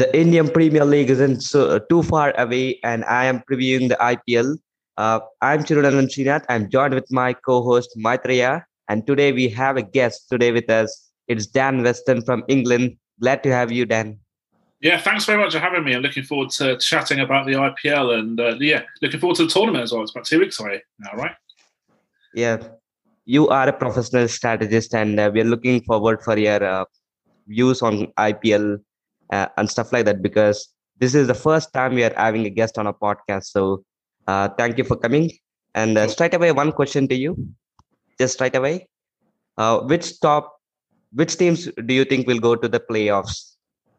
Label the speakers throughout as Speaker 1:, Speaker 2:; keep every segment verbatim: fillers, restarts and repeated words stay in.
Speaker 1: the Indian Premier League isn't so too far away, and I am previewing the I P L. Uh, I'm Chirudangan Srinath. I'm joined with my co-host Maitreya, and today we have a guest today with us. It's Dan Weston from England. Glad to have you, Dan.
Speaker 2: Yeah, thanks very much for having me. I'm looking forward to chatting about the I P L and uh, yeah, looking forward to the tournament as well. It's about two weeks away now, right?
Speaker 1: Yeah, you are a professional strategist, and uh, we're looking forward for your uh, views on I P L uh, and stuff like that because this is the first time we are having a guest on a podcast. So uh, thank you for coming. And uh,
Speaker 2: Cool.
Speaker 1: straight away, one question to you, just straight away. Uh, which top, which teams do you think will go to the playoffs?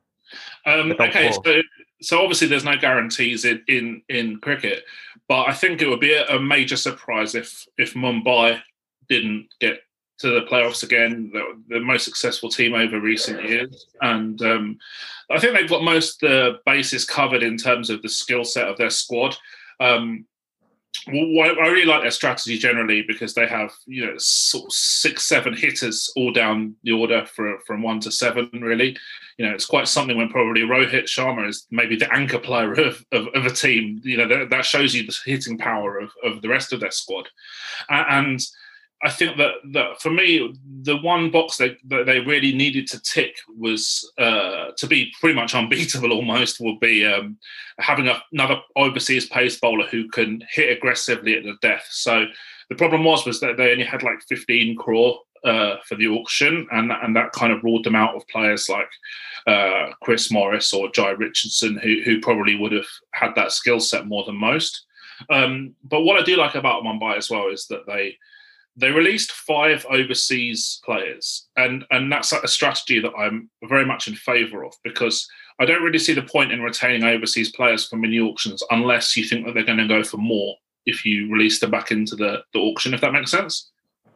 Speaker 2: Um,
Speaker 1: The top
Speaker 2: okay,
Speaker 1: four.
Speaker 2: so so obviously there's no guarantees in, in, in cricket, but I think it would be a, a major surprise if if Mumbai didn't get to the playoffs again. The, the most successful team over recent years, and um, I think they've got most of the bases covered in terms of the skill set of their squad. Um, well, I really like their strategy generally because they have, you know, sort of six, seven hitters all down the order for, from one to seven, really. You know, it's quite something when probably Rohit Sharma is maybe the anchor player of, of, of a team. You know, that, that shows you the hitting power of, of the rest of their squad. And I think that, that for me, the one box they, that they really needed to tick was uh, to be pretty much unbeatable almost would be um, having a, another overseas pace bowler who can hit aggressively at the death. So the problem was was that they only had like fifteen crore uh, for the auction, and, and that kind of ruled them out of players like uh, Chris Morris or Jai Richardson, who, who probably would have had that skill set more than most. Um, but what I do like about Mumbai as well is that they They released five overseas players, and, and that's a strategy that I'm very much in favour of because I don't really see the point in retaining overseas players for mini auctions unless you think that they're going to go for more if you release them back into the, the auction, if that makes sense.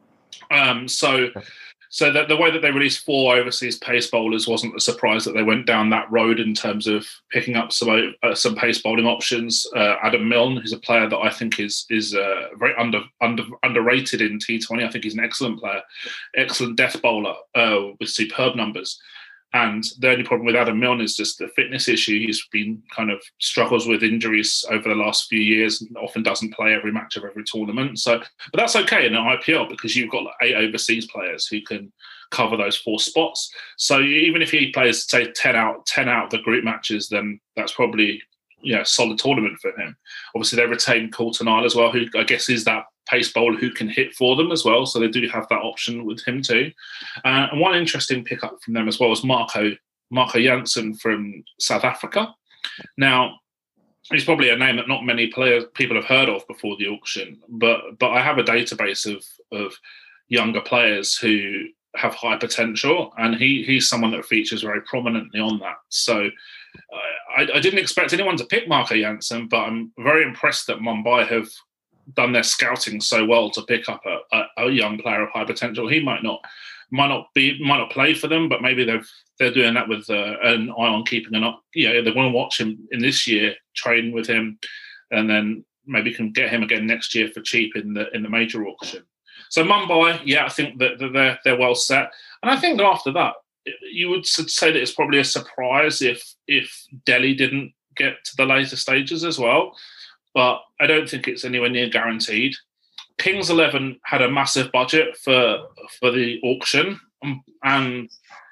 Speaker 2: Um, so so the, the way that they released four overseas pace bowlers wasn't a surprise that they went down that road in terms of picking up some uh, some pace bowling options. Uh, Adam Milne, who's a player that I think is is uh, very under, under underrated in T twenty. I think he's an excellent player, excellent death bowler uh, with superb numbers. And the only problem with Adam Milne is just the fitness issue. He's been kind of struggles with injuries over the last few years and often doesn't play every match of every tournament. So, but that's okay in an I P L because you've got like eight overseas players who can cover those four spots. So even if he plays, say, ten out, ten out of the group matches, then that's probably, you know, a solid tournament for him. Obviously, they retain Coulter-Nile as well, who I guess is that pace bowler who can hit for them as well. So they do have that option with him too. Uh, and one interesting pickup from them as well is Marco Marco Jansen from South Africa. Now, he's probably a name that not many players people have heard of before the auction, but but I have a database of of younger players who have high potential, and he he's someone that features very prominently on that. So uh, I, I didn't expect anyone to pick Marco Jansen, but I'm very impressed that Mumbai have done their scouting so well to pick up a, a, a young player of high potential. He might not might not be might not play for them, but maybe they've they're doing that with uh, an eye on keeping an eye. You know, they want to watch him in this year, train with him, and then maybe can get him again next year for cheap in the in the major auction. So Mumbai, yeah, I think that they're they're well set, and I think that after that, you would say that it's probably a surprise if if Delhi didn't get to the later stages as well. But I don't think it's anywhere near guaranteed. Kings eleven had a massive budget for for the auction, and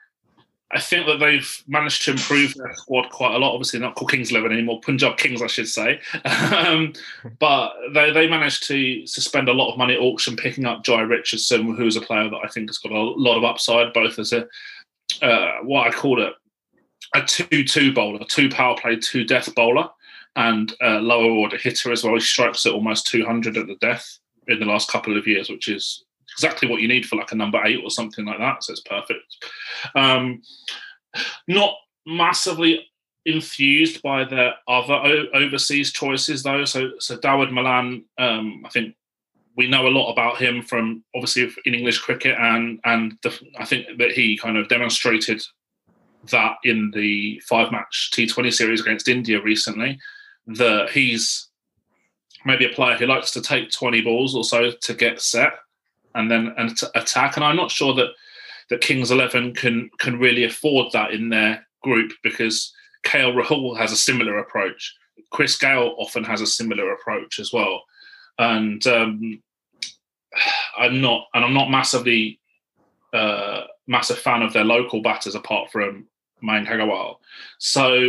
Speaker 2: I think that they've managed to improve their squad quite a lot. Obviously, not called Kings eleven anymore, Punjab Kings, I should say. um, but they they managed to, to spend a lot of money at auction picking up Jai Richardson, who's a player that I think has got a lot of upside, both as a uh, what I call it a two-two bowler, a two power play, two death bowler, and a lower order hitter as well. He strikes at almost two hundred at the death in the last couple of years, which is exactly what you need for like a number eight or something like that. So it's perfect. Um, not massively enthused by the other o- overseas choices though. So, so Dawid Malan, um, I think we know a lot about him from obviously in English cricket, and and the, I think that he kind of demonstrated that in the five-match T twenty series against India recently, that he's maybe a player who likes to take twenty balls or so to get set and then and to attack. And I'm not sure that that Kings eleven can can really afford that in their group, because K L Rahul has a similar approach. Chris Gayle often has a similar approach as well. And um, I'm not, and I'm not massively uh, massive fan of their local batters apart from Mayank Agarwal. So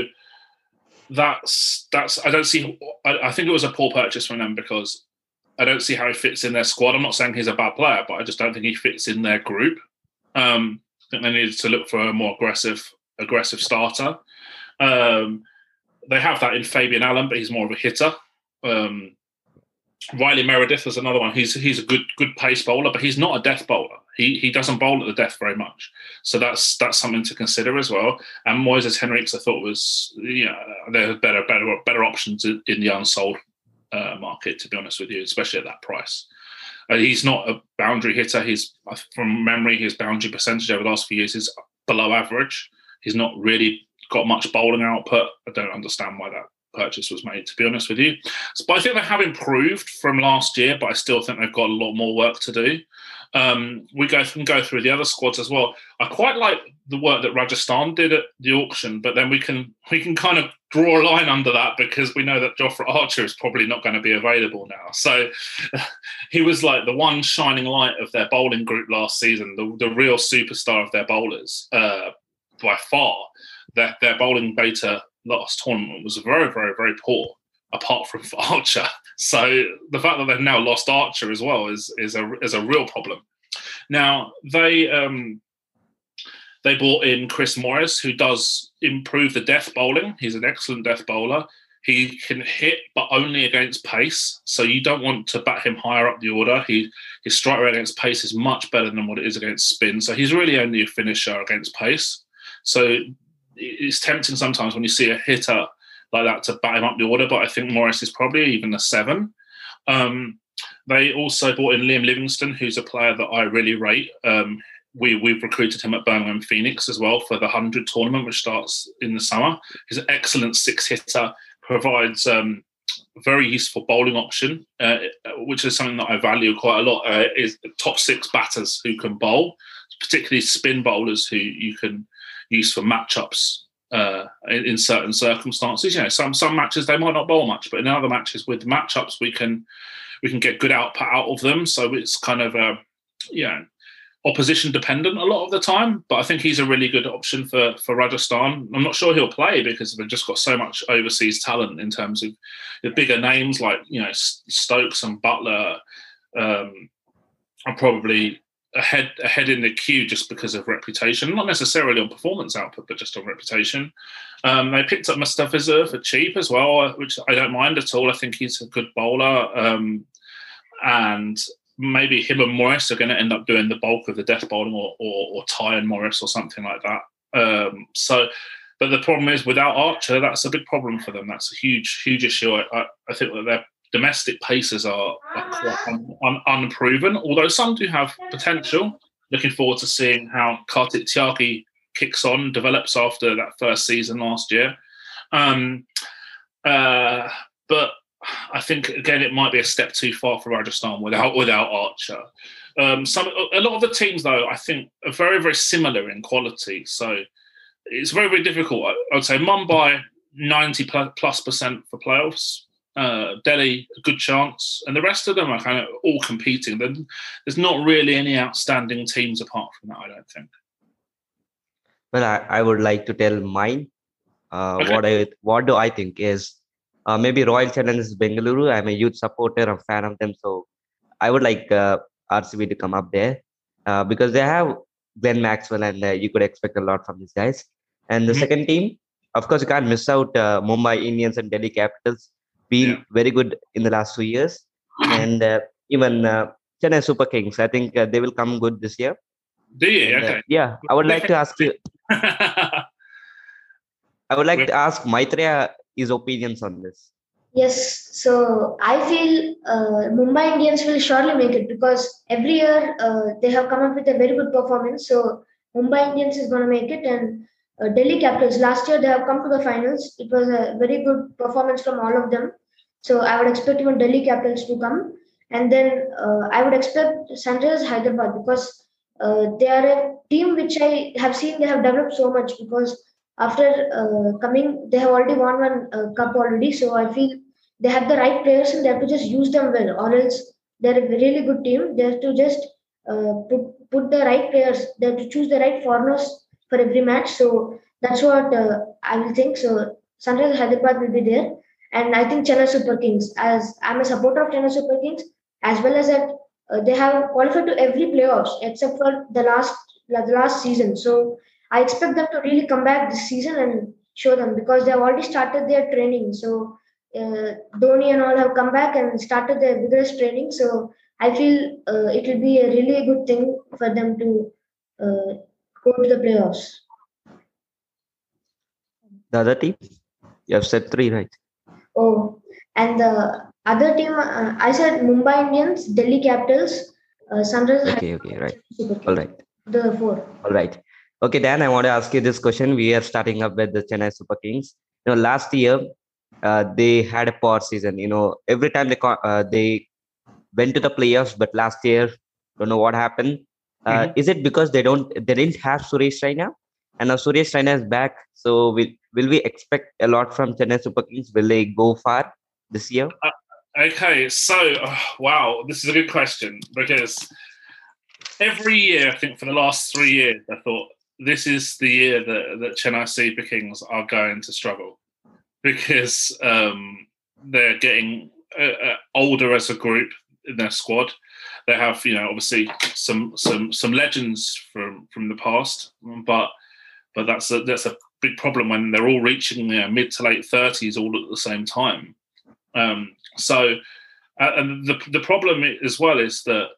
Speaker 2: that's that's. I don't see. I, I think it was a poor purchase from them because I don't see how he fits in their squad. I'm not saying he's a bad player, but I just don't think he fits in their group. Um, I think they needed to look for a more aggressive, aggressive starter. Um, they have that in Fabian Allen, but he's more of a hitter. Um, Riley Meredith is another one. He's he's a good good pace bowler, but he's not a death bowler. He he doesn't bowl at the death very much. So that's that's something to consider as well. And Moises Henriques, I thought was you know there's better better better options in the unsold uh, market, to be honest with you, especially at that price. Uh, he's not a boundary hitter. He's from memory, his boundary percentage over the last few years is below average. He's not really got much bowling output. I don't understand why that purchase was made, to be honest with you. So, but I think they have improved from last year, but I still think they've got a lot more work to do. Um, we go can go through the other squads as well. I quite like the work that Rajasthan did at the auction, but then we can we can kind of draw a line under that because we know that Jofra Archer is probably not going to be available now. So he was like the one shining light of their bowling group last season, the, the real superstar of their bowlers uh, by far. Their, their bowling beta last tournament was very, very, very poor, apart from for Archer. So the fact that they've now lost Archer as well is is a is a real problem. Now they um, they brought in Chris Morris, who does improve the death bowling. He's an excellent death bowler. He can hit, but only against pace. So you don't want to bat him higher up the order. He his strike rate against pace is much better than what it is against spin. So he's really only a finisher against pace. So it's tempting sometimes when you see a hitter like that to bat him up the order, but I think Morris is probably even a seven. Um, they also brought in Liam Livingston, who's a player that I really rate. Um, we, we've recruited him at Birmingham Phoenix as well for the one hundred tournament, which starts in the summer. He's an excellent six-hitter, provides um, a very useful bowling option, uh, which is something that I value quite a lot, uh, is top six batters who can bowl, particularly spin bowlers who you can use for matchups uh, in, in certain circumstances. You know, some some matches they might not bowl much, but in other matches with matchups we can we can get good output out of them. So it's kind of a you know opposition dependent a lot of the time. But I think he's a really good option for for Rajasthan. I'm not sure he'll play because they've just got so much overseas talent in terms of the bigger names like you know Stokes and Butler um, are probably ahead ahead in the queue just because of reputation, not necessarily on performance output, but just on reputation. Um, they picked up Mustafizur for cheap as well, which I don't mind at all. I think he's a good bowler. Um, and maybe him and Morris are going to end up doing the bulk of the death bowling or, or, or Ty and Morris or something like that. Um, so, but the problem is without Archer, that's a big problem for them. That's a huge, huge issue. I, I, I think that they're domestic paces are, are quite un, un, unproven, although some do have potential. Looking forward to seeing how Kartik Tyagi kicks on, develops after that first season last year. Um, uh, but I think, again, it might be a step too far for Rajasthan without without Archer. Um, some A lot of the teams, though, I think are very, very similar in quality. So it's very, very difficult. I, I would say Mumbai, ninety plus percent for playoffs. Uh, Delhi, a good chance. And the rest of them are kind of all competing. There's not really any outstanding teams apart from that, I don't think.
Speaker 1: Well, I, I would like to tell mine. Uh,
Speaker 2: Okay.
Speaker 1: What I what do I think is uh, maybe Royal Challengers Bengaluru. I'm a huge supporter, I'm a fan of them. So I would like uh, R C B to come up there uh, because they have Glenn Maxwell and uh, you could expect a lot from these guys. And the
Speaker 2: Mhm.
Speaker 1: second team, of course, you can't miss out uh, Mumbai Indians and Delhi Capitals. Been
Speaker 2: Yeah.
Speaker 1: very good in the last two years. And uh, even uh, Chennai Super Kings, I think uh, they will come good this year.
Speaker 2: Do you?
Speaker 1: And, uh,
Speaker 2: Okay.
Speaker 1: yeah, I would like to ask you, I would like
Speaker 2: Well-
Speaker 1: to ask Maitreya his opinions on this.
Speaker 3: Yes, so I feel uh, Mumbai Indians will surely make it because every year uh, they have come up with a very good performance. So Mumbai Indians is going to make it, and uh, Delhi Capitals last year they have come to the finals. It was a very good performance from all of them. So I would expect even Delhi Capitals to come, and then uh, I would expect Sunrisers Hyderabad because uh, they are a team which I have seen they have developed so much because after uh, coming, they have already won one uh, cup already. So I feel they have the right players and they have to just use them well, or else they're a really good team. They have to just uh, put put the right players. They have to choose the right foreigners for every match. So that's what uh, I will think. So Sunrise Hyderabad will be there, and I think Chennai Super Kings. As I'm a supporter of Chennai Super Kings, as well as that uh, they have qualified to every playoffs except for the last the last season. So I expect them to really come back this season and show them because they have already started their training. So uh, Dhoni and all have come back and started their vigorous training. So I feel uh, it will be a really good thing for them to uh, go to the playoffs.
Speaker 1: The other team, you have said three, right?
Speaker 3: Oh, and the other team, uh, I said Mumbai Indians, Delhi Capitals, uh, Sunrise,
Speaker 1: Okay, okay, right.
Speaker 3: Super
Speaker 1: All
Speaker 3: Kings.
Speaker 1: right.
Speaker 3: The four.
Speaker 1: All right. Okay, Dan, I want to ask you this question. We are starting up with the Chennai Super Kings. You know, last year uh, they had a poor season. You know, every time they co- uh, they went to the playoffs, but last year, don't know what happened. Uh,
Speaker 2: Mhm.
Speaker 1: Is it because they don't they didn't have Suresh Raina, and now Suresh Raina is back? So will will we expect a lot from Chennai Super Kings? Will they go far this year?
Speaker 2: Okay, so uh, wow, this is a good question because every year, I think for the last three years, I thought this is the year that, that Chennai Super Kings are going to struggle because um, they're getting uh, uh, older as a group in their squad. They have, you know, obviously some some some legends from from the past, but but that's a, that's a big problem when they're all reaching their mid to late thirties all at the same time. Um, so, uh, and the the problem as well is that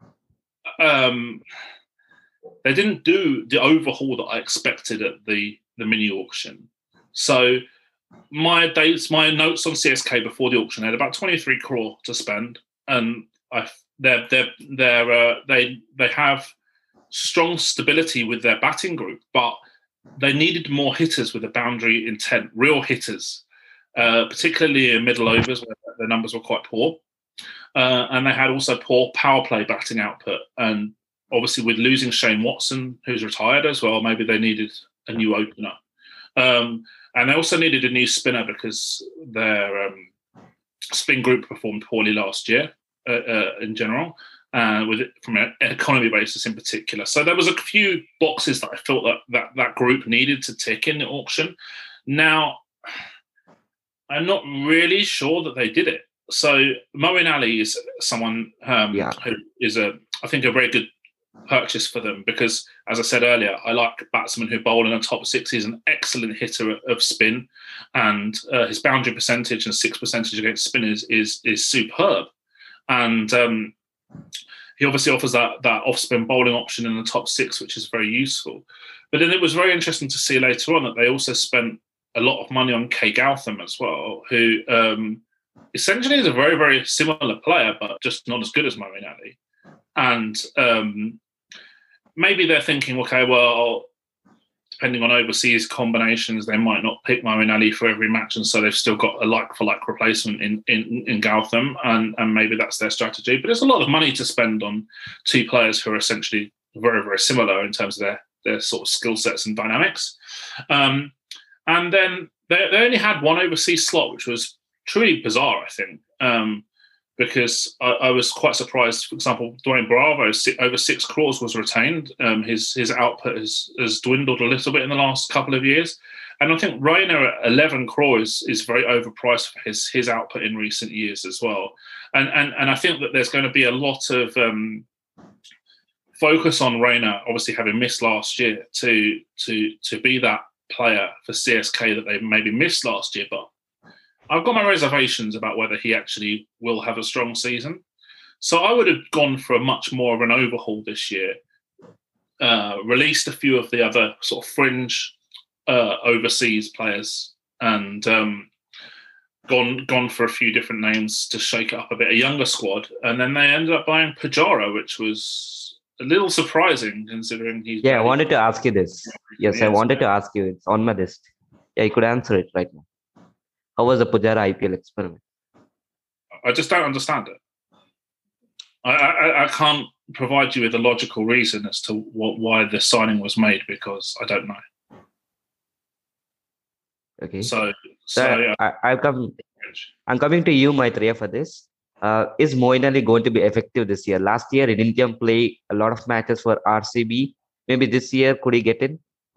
Speaker 2: um, they didn't do the overhaul that I expected at the the mini auction. So my dates, my notes on C S K before the auction had about twenty-three crore to spend, and I they're they're they're uh, they they have strong stability with their batting group, but they needed more hitters with a boundary intent, real hitters, uh, particularly in middle overs where their numbers were quite poor, uh, and they had also poor power play batting output. And obviously, with losing Shane Watson, who's retired as well, maybe they needed a new opener. Um, and they also needed a new spinner because their um, spin group performed poorly last year uh, uh, in general, uh, with it from an economy basis in particular. So there was a few boxes that I felt that that, that group needed to tick in the auction. Now, I'm not really sure that they did it. So Moeen Ali is someone um,
Speaker 1: Yeah.
Speaker 2: who is a, I think, a very good purchase for them because, as I said earlier, I like batsmen who bowl in the top six. He's an excellent hitter of spin, and uh, his boundary percentage and six percentage against spinners is is superb. And um, he obviously offers that that off spin bowling option in the top six, which is very useful. But then it was very interesting to see later on that they also spent a lot of money on Kay Gautam as well, who um, essentially is a very very similar player, but just not as good as Moeen Ali. And um, maybe they're thinking, okay, well, depending on overseas combinations, they might not pick Moeen Ali for every match, and so they've still got a like-for-like replacement in in, in Gautam, and, and maybe that's their strategy. But it's a lot of money to spend on two players who are essentially very, very similar in terms of their, their sort of skill sets and dynamics. Um, and then they, they only had one overseas slot, which was truly bizarre, I think. Um, Because I, I was quite surprised. For example, Dwayne Bravo, over six crores was retained. Um, his his output has, has dwindled a little bit in the last couple of years, and I think Rainer at eleven crores is very overpriced for his his output in recent years as well. And and and I think that there's going to be a lot of um, focus on Rainer, obviously having missed last year, to to to be that player for C S K that they maybe missed last year, but I've got my reservations about whether he actually will have a strong season. So I would have gone for a much more of an overhaul this year, uh, released a few of the other sort of fringe uh, overseas players, and um, gone gone for a few different names to shake it up a bit, a younger squad. And then they ended up buying Pujara, which was a little surprising considering he's...
Speaker 1: Yeah, I wanted to ask you this. Yes, I
Speaker 2: Yes.
Speaker 1: wanted to ask you. It's on my list. Yeah, you could answer it right now. How was the Pujara I P L experiment?
Speaker 2: I just don't understand it. I, I, I can't provide you with a logical reason as to what, why the signing was made because I don't know.
Speaker 1: Okay.
Speaker 2: So,
Speaker 1: So
Speaker 2: so yeah.
Speaker 1: I, I'll come. I'm coming to you, Maitreya, for this. Uh, is Moeen Ali going to be effective this year? Last year, he didn't even play a lot of matches for R C B. Maybe this year, could he get in?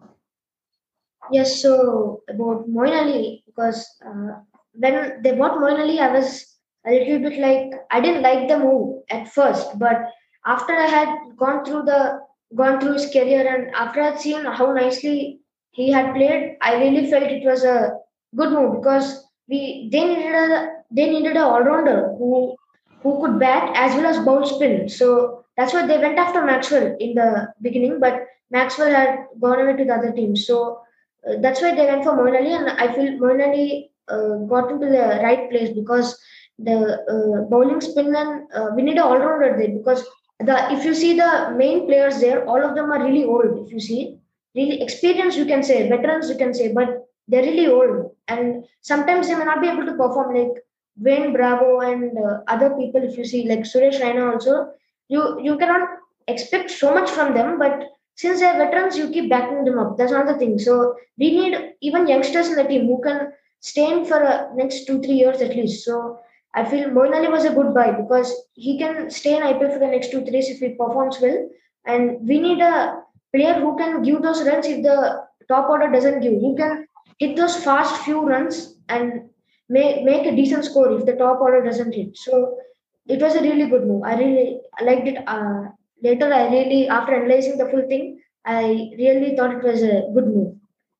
Speaker 3: Yes, so about Moeen Ali, because uh, when they bought Moeen Ali, I was a little bit like I didn't like the move at first, but after I had gone through the gone through his career and after I had seen how nicely he had played, I really felt it was a good move because we they needed a they needed a all rounder who who could bat as well as bowl spin. So that's why they went after Maxwell in the beginning, but Maxwell had gone away to the other team. So uh, that's why they went for Moeen Ali, and I feel Moeen Ali uh, got into the right place because the uh, bowling spin and uh, we need a all rounder there because the if you see the main players there, all of them are really old. If you see, really experienced, you can say veterans, you can say, but they're really old, and sometimes they may not be able to perform like Wayne Bravo and uh, other people. If you see like Suresh Raina also, you you cannot expect so much from them, but since they're veterans, you keep backing them up. That's another thing. So we need even youngsters in the team who can stay in for uh, next two three years at least. So I feel Moeen Ali was a good buy because he can stay in I P L for the next two three years if he performs well, and we need a player who can give those runs if the top order doesn't give. Who can hit those fast few runs and make make a decent score if the top order doesn't hit. So it was a really good move. I really liked it. Uh, later, I really, after analyzing the full thing, I really thought it was a good move.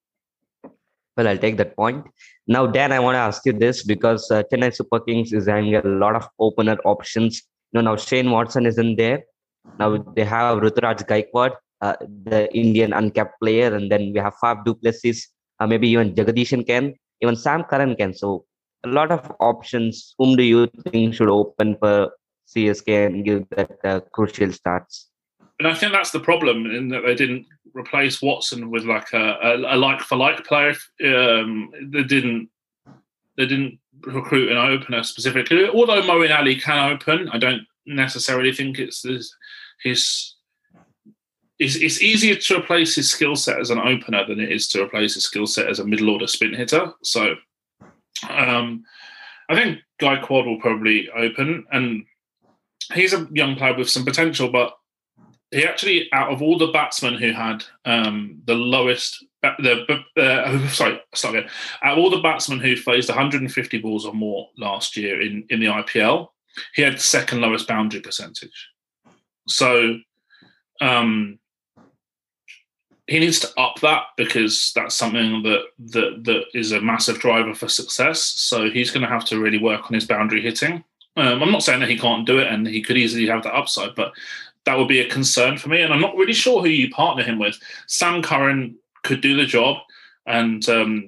Speaker 1: Well, I'll take that point. Now, Dan, I want to ask you this because uh, Chennai Super Kings is having a lot of opener options. You know, now Shane Watson isn't there. Now they have Ruturaj Gaikwad, uh, the Indian uncapped player, and then we have Faf du Plessis, uh, maybe even Jagadishan can, even Sam Curran can. So a lot of options. Whom do you think should open for C S K and give that uh, crucial starts?
Speaker 2: And I think that's the problem in that they didn't replace Watson with like a, a, a like for like player. Um, they didn't they didn't recruit an opener specifically. Although Moeen Ali can open, I don't necessarily think it's his. his it's, it's easier to replace his skill set as an opener than it is to replace his skill set as a middle order spin hitter. So um, I think Gaikwad will probably open, and he's a young player with some potential, but he actually, out of all the batsmen who had um, the lowest, the uh, sorry, start again. Out of all the batsmen who faced one hundred fifty balls or more last year in, in the I P L, he had the second lowest boundary percentage. So um, he needs to up that because that's something that that that is a massive driver for success. So he's going to have to really work on his boundary hitting. Um, I'm not saying that he can't do it, and he could easily have that upside, but that would be a concern for me. And I'm not really sure who you partner him with. Sam Curran could do the job, and um,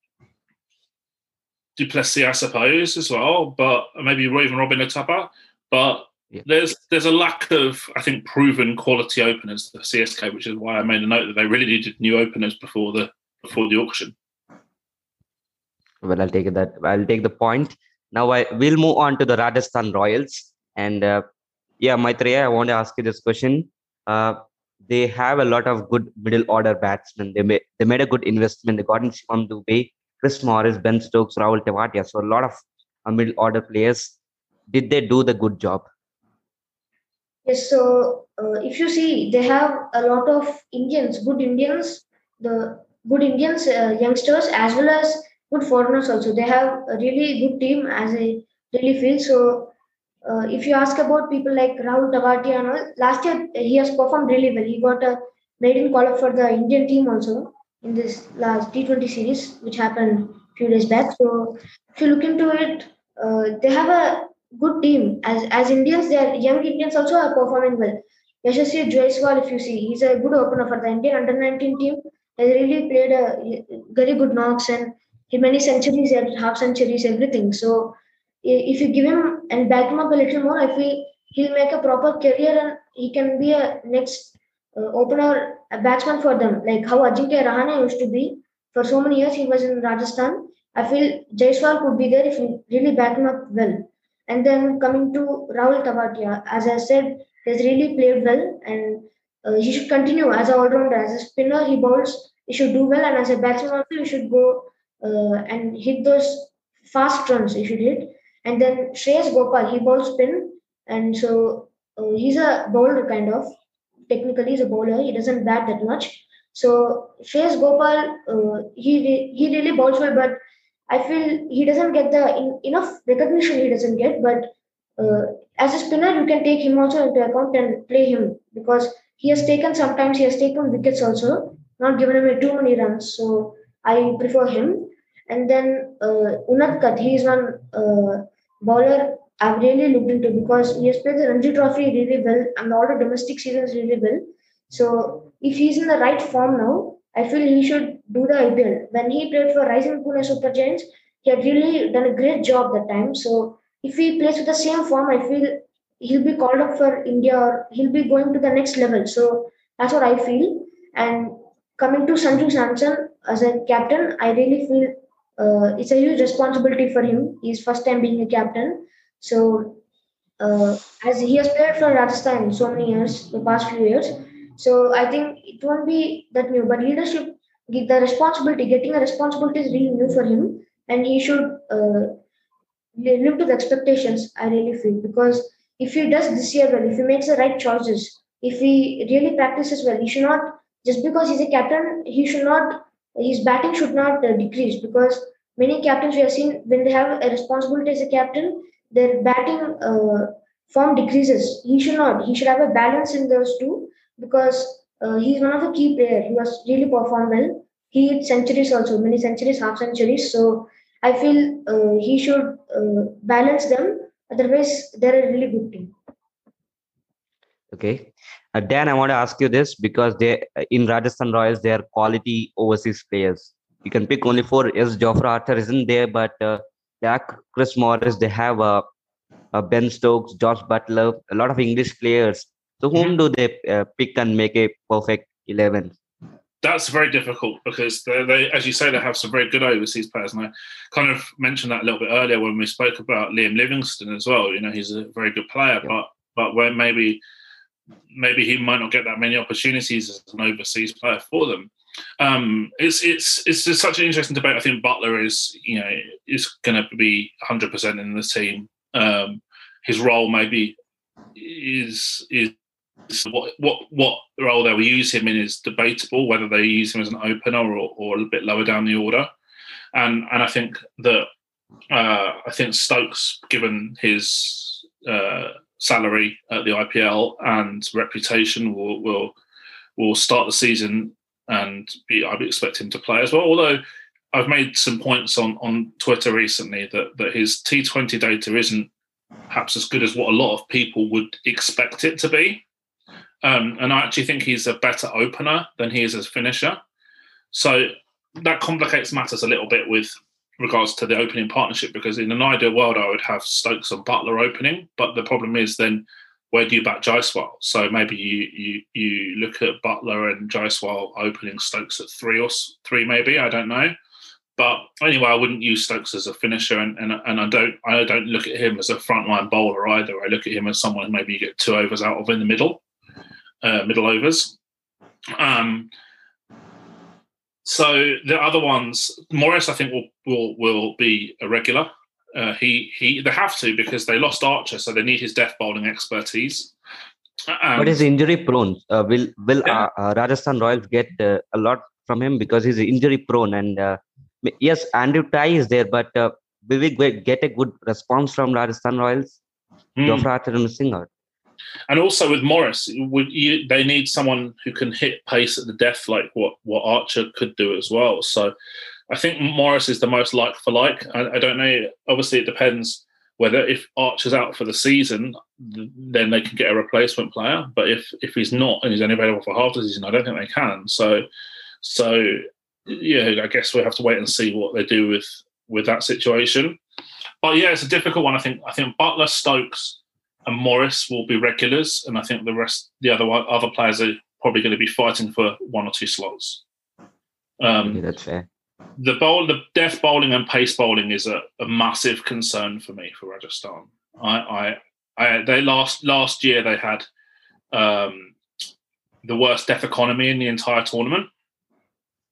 Speaker 2: du Plessis, I suppose, as well, but maybe even Robin Atapa. But yeah. there's there's a lack of, I think, proven quality openers for C S K, which is why I made a note that they really needed new openers before the before the auction.
Speaker 1: Well, I'll take that. I'll take the point. Now I will move on to the Rajasthan Royals. And uh, yeah, Maitreya, I want to ask you this question. Uh, they have a lot of good middle order batsmen. They made they made a good investment. They got in Shivam Dube, Chris Morris, Ben Stokes, Rahul Tewatia. So a lot of uh, middle order players. Did they do the good job?
Speaker 3: Yes. So uh, if you see, they have a lot of Indians, good Indians, the good Indians, uh, youngsters, as well as good foreigners also. They have a really good team, as I really feel. So uh, if you ask about people like Rahul Tewatia and all, last year he has performed really well. He got a maiden call up for the Indian team also in this last T twenty series, which happened a few days back. So if you look into it, uh, they have a good team. As as Indians, they are young Indians also are performing well. Yashasvi Jaiswal, if you see, he's a good opener for the Indian under nineteen team. Has really played a very good knocks and he many centuries and half centuries, everything. So if you give him and back him up a little more, I feel he'll make a proper career and he can be a next uh, opener, a batsman for them. Like how Ajinkya Rahane used to be for so many years, he was in Rajasthan. I feel Jaiswal could be there if you really back him up well. And then coming to Rahul Tewatia, as I said, he's really played well and uh, he should continue as an all-rounder. As a spinner, he bowls, he should do well, and as a batsman also, he should go uh, and hit those fast runs if he did. And then Shreyas Gopal, he bowls spin, and so uh, he's a bowler kind of. Technically, he's a bowler. He doesn't bat that much. So Shreyas Gopal, uh, he re- he really bowls well, but I feel he doesn't get the in, enough recognition. He doesn't get, but uh, as a spinner, you can take him also into account and play him because he has taken sometimes he has taken wickets also, not given away too many runs. So I prefer him. And then uh, Unadkat, he is one uh, bowler I've really looked into because he has played the Ranji Trophy really well and all the domestic seasons really well. So if he's in the right form now, I feel he should do the I P L. When he played for Rising Pune Super Giants, he had really done a great job that time. So if he plays with the same form, I feel he'll be called up for India or he'll be going to the next level. So that's what I feel. And coming to Sanju Samson as a captain, I really feel uh, it's a huge responsibility for him. He's first time being a captain. So uh, as he has played for Rajasthan so many years, the past few years. So I think it won't be that new, but leadership, the responsibility, getting a responsibility is really new for him, and he should uh, live to the expectations. I really feel because if he does this year well, if he makes the right choices, if he really practices well, he should not just because he's a captain, he should not his batting should not uh, decrease because many captains we have seen when they have a responsibility as a captain, their batting uh, form decreases. He should not. He should have a balance in those two because uh, he's one of the key players. He was really performed well. He hit centuries also, many centuries, half centuries. So I feel uh, he should uh, balance them. Otherwise, they're a really good team.
Speaker 1: Okay. Uh, Dan, I want to ask you this because they in Rajasthan Royals, they are quality overseas players. You can pick only four. Yes, Jofra Archer isn't there, but uh, they are Chris Morris. They have uh, uh, Ben Stokes, Josh Butler, a lot of English players. So whom
Speaker 2: Mhm.
Speaker 1: do they uh, pick and make a perfect eleven?
Speaker 2: That's very difficult because they, they, as you say, they have some very good overseas players. And I kind of mentioned that a little bit earlier when we spoke about Liam Livingston as well. You know, he's a very good player,
Speaker 1: Yeah.
Speaker 2: but but where maybe maybe he might not get that many opportunities as an overseas player for them. Um, it's it's it's just such an interesting debate. I think Butler is you know is going to be one hundred percent in the team. Um, his role maybe is is what what what role they will use him in is debatable. Whether they use him as an opener or, or a bit lower down the order, and and I think that uh, I think Stokes, given his uh, salary at the I P L and reputation, will will will start the season, and be, I'd expect him to play as well. Although I've made some points on, on Twitter recently that, that his T twenty data isn't perhaps as good as what a lot of people would expect it to be. Um, and I actually think he's a better opener than he is as finisher. So that complicates matters a little bit with regards to the opening partnership, because in an ideal world, I would have Stokes and Butler opening. But the problem is then, where do you back Jaiswal? So maybe you you you look at Butler and Jaiswal opening, Stokes at three or three, maybe, I don't know. But anyway, I wouldn't use Stokes as a finisher, and, and and I don't I don't look at him as a frontline bowler either. I look at him as someone who maybe you get two overs out of in the middle, uh, middle overs. Um, so the other ones, Morris, I think will will will be a regular. Uh, he he they have to, because they lost Archer, so they need his death bowling expertise. And,
Speaker 1: but he's injury prone. Uh, will will
Speaker 2: Yeah.
Speaker 1: uh, uh, Rajasthan Royals get uh, a lot from him because he's injury prone? And uh, yes, Andrew Ty is there, but uh, will we get get a good response from Rajasthan Royals?
Speaker 2: Mm.
Speaker 1: Jofra Archer missing out.
Speaker 2: And also with Morris, would you, they need someone who can hit pace at the death like what, what Archer could do as well. So I think Morris is the most like for like. I, I don't know. Obviously, it depends whether if Archer's out for the season, then they can get a replacement player. But if if he's not and he's only available for half the season, I don't think they can. So so yeah, I guess we have to wait and see what they do with with that situation. But yeah, it's a difficult one. I think I think Butler, Stokes, and Morris will be regulars, and I think the rest, the other other players, are probably going to be fighting for one or two slots. Um,
Speaker 1: Okay, that's fair.
Speaker 2: The bowl, the death bowling and pace bowling is a, a massive concern for me for Rajasthan. I, I, I they last last year they had um, the worst death economy in the entire tournament,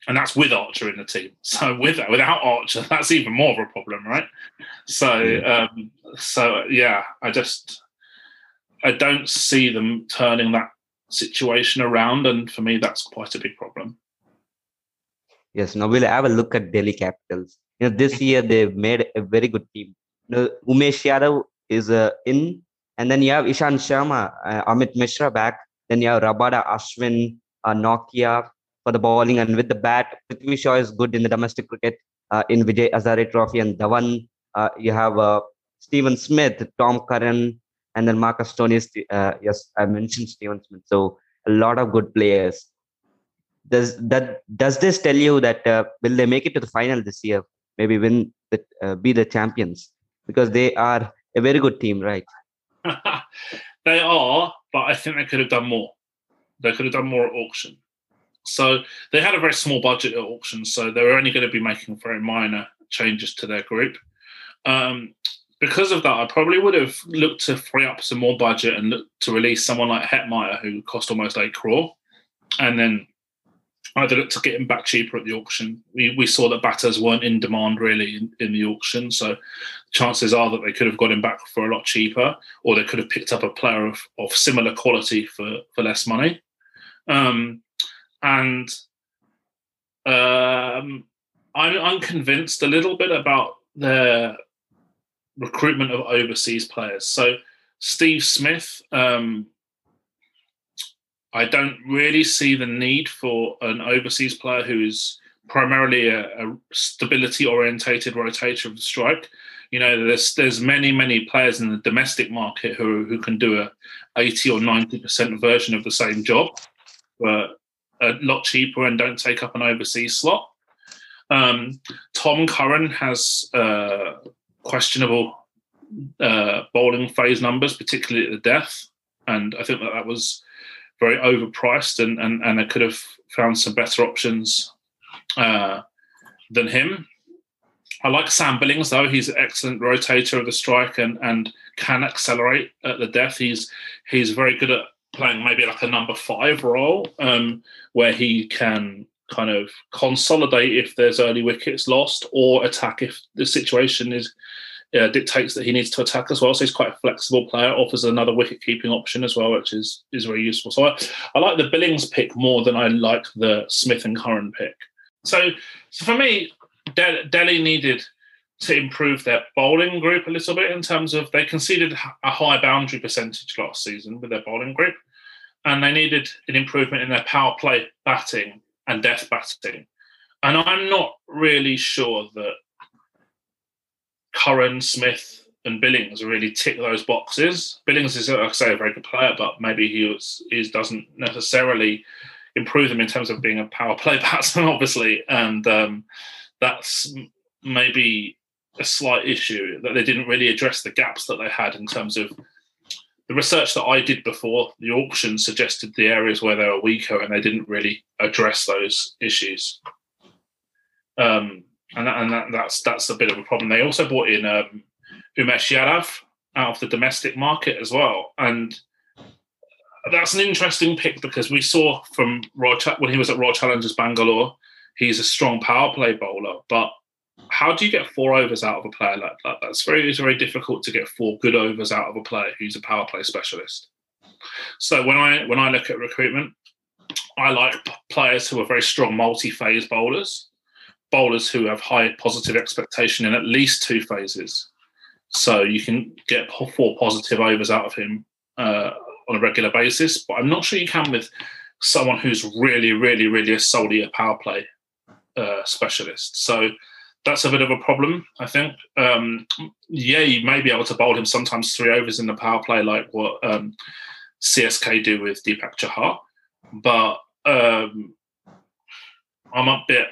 Speaker 2: and that's with Archer in the team. So with without Archer, that's even more of a problem, right? So
Speaker 1: Yeah.
Speaker 2: um, so yeah, I just I don't see them turning that situation around, and for me, that's quite a big problem.
Speaker 1: Yes, now we'll have a look at Delhi Capitals. You know, this year they've made a very good team. You know, Umesh Yadav is uh, in, and then you have Ishan Sharma, uh, Amit Mishra back. Then you have Rabada Ashwin, uh, Nokia for the bowling, and with the bat, Prithvi Shaw is good in the domestic cricket uh, in Vijay Hazare Trophy, and Dhawan. Uh, you have uh, Stephen Smith, Tom Curran, and then Marcus Stoney. Uh, yes, I mentioned Stephen Smith. So a lot of good players. Does that does this tell you that uh, will they make it to the final this year? Maybe win, the, uh, be the champions, because they are a very good team, right?
Speaker 2: They are, but I think they could have done more. They could have done more at auction. So they had a very small budget at auction, so they were only going to be making very minor changes to their group. Um, because of that, I probably would have looked to free up some more budget and look to release someone like Hetmeyer, who cost almost eight crore, and then either look to get him back cheaper at the auction. We we saw that batters weren't in demand really in, in the auction, so chances are that they could have got him back for a lot cheaper, or they could have picked up a player of, of similar quality for, for less money. Um, and um, I'm, I'm convinced a little bit about their recruitment of overseas players. So Steve Smith, um, I don't really see the need for an overseas player who is primarily a, a stability-orientated rotator of the strike. You know, there's there's many many players in the domestic market who who can do a eighty or ninety percent version of the same job, but a lot cheaper and don't take up an overseas slot. Um, Tom Curran has uh, questionable uh, bowling phase numbers, particularly at the death, and I think that that was very overpriced, and, and, and I could have found some better options uh, than him. I like Sam Billings, though. He's an excellent rotator of the strike and, and can accelerate at the death. He's he's very good at playing maybe like a number five role, um, where he can kind of consolidate if there's early wickets lost, or attack if the situation is Uh, dictates that he needs to attack as well. So he's quite a flexible player, offers another wicket-keeping option as well, which is is very useful. So I, I like the Billings pick more than I like the Smith and Curran pick. So, so for me, De- Delhi needed to improve their bowling group a little bit in terms of they conceded a high boundary percentage last season with their bowling group, and they needed an improvement in their power play batting and death batting. And I'm not really sure that Curran, Smith, and Billings really tick those boxes. Billings is, like I say, a very good player, but maybe he was he doesn't necessarily improve them in terms of being a power play batsman, obviously, and um, that's maybe a slight issue that they didn't really address the gaps that they had in terms of the research that I did before the auction suggested the areas where they were weaker, and they didn't really address those issues. Um, And, that, and that, that's that's a bit of a problem. They also brought in um, Umesh Yadav out of the domestic market as well. And that's an interesting pick because we saw from Royal Ch- when he was at Royal Challengers Bangalore, he's a strong power play bowler. But how do you get four overs out of a player like that? That's very, it's very difficult to get four good overs out of a player who's a power play specialist. So when I when I look at recruitment, I like players who are very strong multi-phase bowlers. Bowlers who have high positive expectation in at least two phases. So you can get four positive overs out of him uh, on a regular basis. But I'm not sure you can with someone who's really, really, really a solely a power play uh, specialist. So that's a bit of a problem, I think. Um, yeah, you may be able to bowl him sometimes three overs in the power play like what um, C S K do with Deepak Chahar. But um, I'm a bit...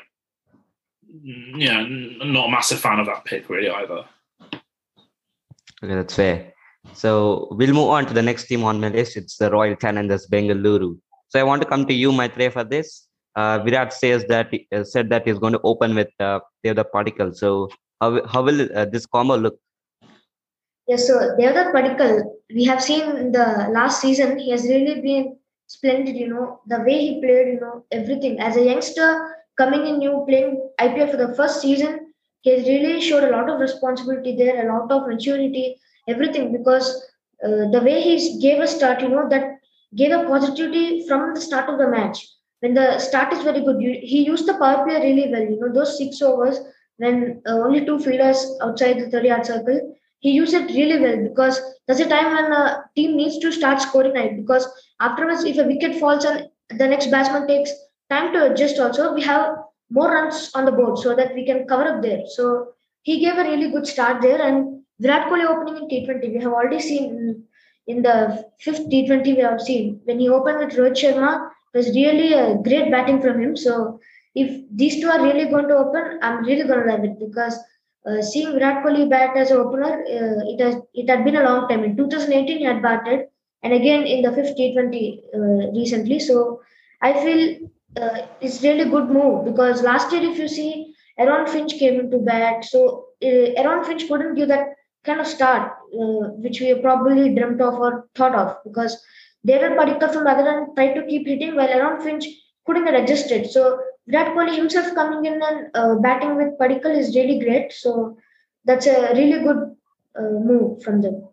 Speaker 2: yeah, not a massive fan of that pick really either.
Speaker 1: Okay, that's fair. So we'll move on to the next team on my list. It's the Royal Challengers Bengaluru. So I want to come to you, Maitreya, for this. Uh, Virat says that uh, said that he's going to open with uh, Devdutt Padikkal. So how, how will uh, this combo look?
Speaker 3: Yes, so Devdutt Padikkal, we have seen in the last season, he has really been splendid, you know, the way he played, you know, everything. As a youngster, coming in new, playing I P L for the first season, he has really showed a lot of responsibility there, a lot of maturity, everything. Because uh, the way he gave a start, you know, that gave a positivity from the start of the match. When the start is very good, you, he used the power play really well. You know, those six overs when uh, only two fielders outside the thirty-yard circle, he used it really well because there's a time when a team needs to start scoring right. Because afterwards, if a wicket falls and the next batsman takes time to adjust, also we have more runs on the board so that we can cover up there. So he gave a really good start there. And Virat Kohli opening in T twenty, we have already seen in the fifth T twenty we have seen when he opened with Rohit Sharma, it was really a great batting from him. So if these two are really going to open, I'm really going to love it because uh, seeing Virat Kohli bat as an opener, uh, it has it had been a long time. In twenty eighteen, he had batted, and again in the fifth T twenty uh, recently. So I feel uh, it's really good move because last year, if you see, Aaron Finch came into bat. So uh, Aaron Finch couldn't give that kind of start, uh, which we probably dreamt of or thought of because David Padikkal from the other end tried to keep hitting while Aaron Finch couldn't get adjusted. So Virat Kohli himself coming in and uh, batting with Padikkal is really great. So that's a really good uh, move from them.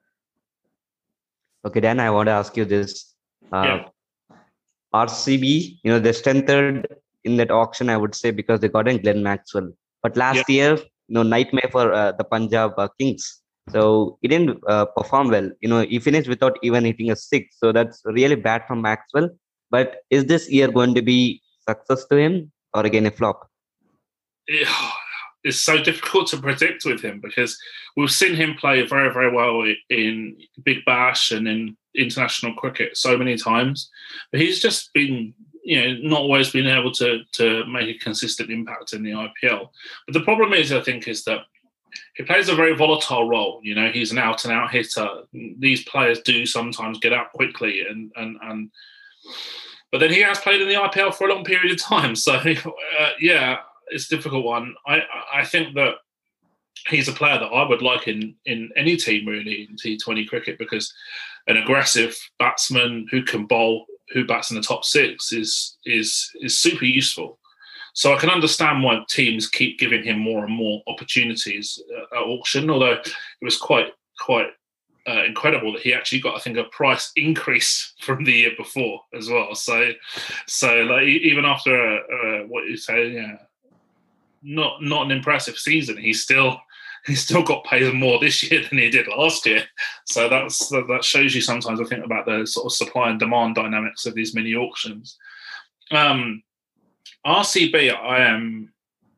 Speaker 1: Okay, Dan, I want to ask you this. Uh,
Speaker 2: Yeah.
Speaker 1: R C B, you know, they strengthened in that auction, I would say, because they got in Glenn Maxwell. But last year, you know, nightmare for uh, the Punjab uh, Kings. So he didn't uh, perform well. You know, he finished without even hitting a six. So that's really bad from Maxwell. But is this year going to be success to him or again a flop?
Speaker 2: Yeah, it's so difficult to predict with him because we've seen him play very, very well in Big Bash and in international cricket so many times. But he's just been, you know, not always been able to to make a consistent impact in the I P L. But the problem is, I think, is that he plays a very volatile role. You know, he's an out and out hitter. These players do sometimes get out quickly, and and and. But then he has played in the I P L for a long period of time. So uh, yeah, it's a difficult one. I I think that he's a player that I would like in in any team really in T twenty cricket because an aggressive batsman who can bowl, who bats in the top six is is is super useful. So I can understand why teams keep giving him more and more opportunities at auction. Although it was quite quite uh, incredible that he actually got, I think, a price increase from the year before as well. So so like even after a, a, what you say, yeah, not not an impressive season, he's still he's still got paid more this year than he did last year. So that's that shows you sometimes, I think, about the sort of supply and demand dynamics of these mini auctions. Um, R C B, I am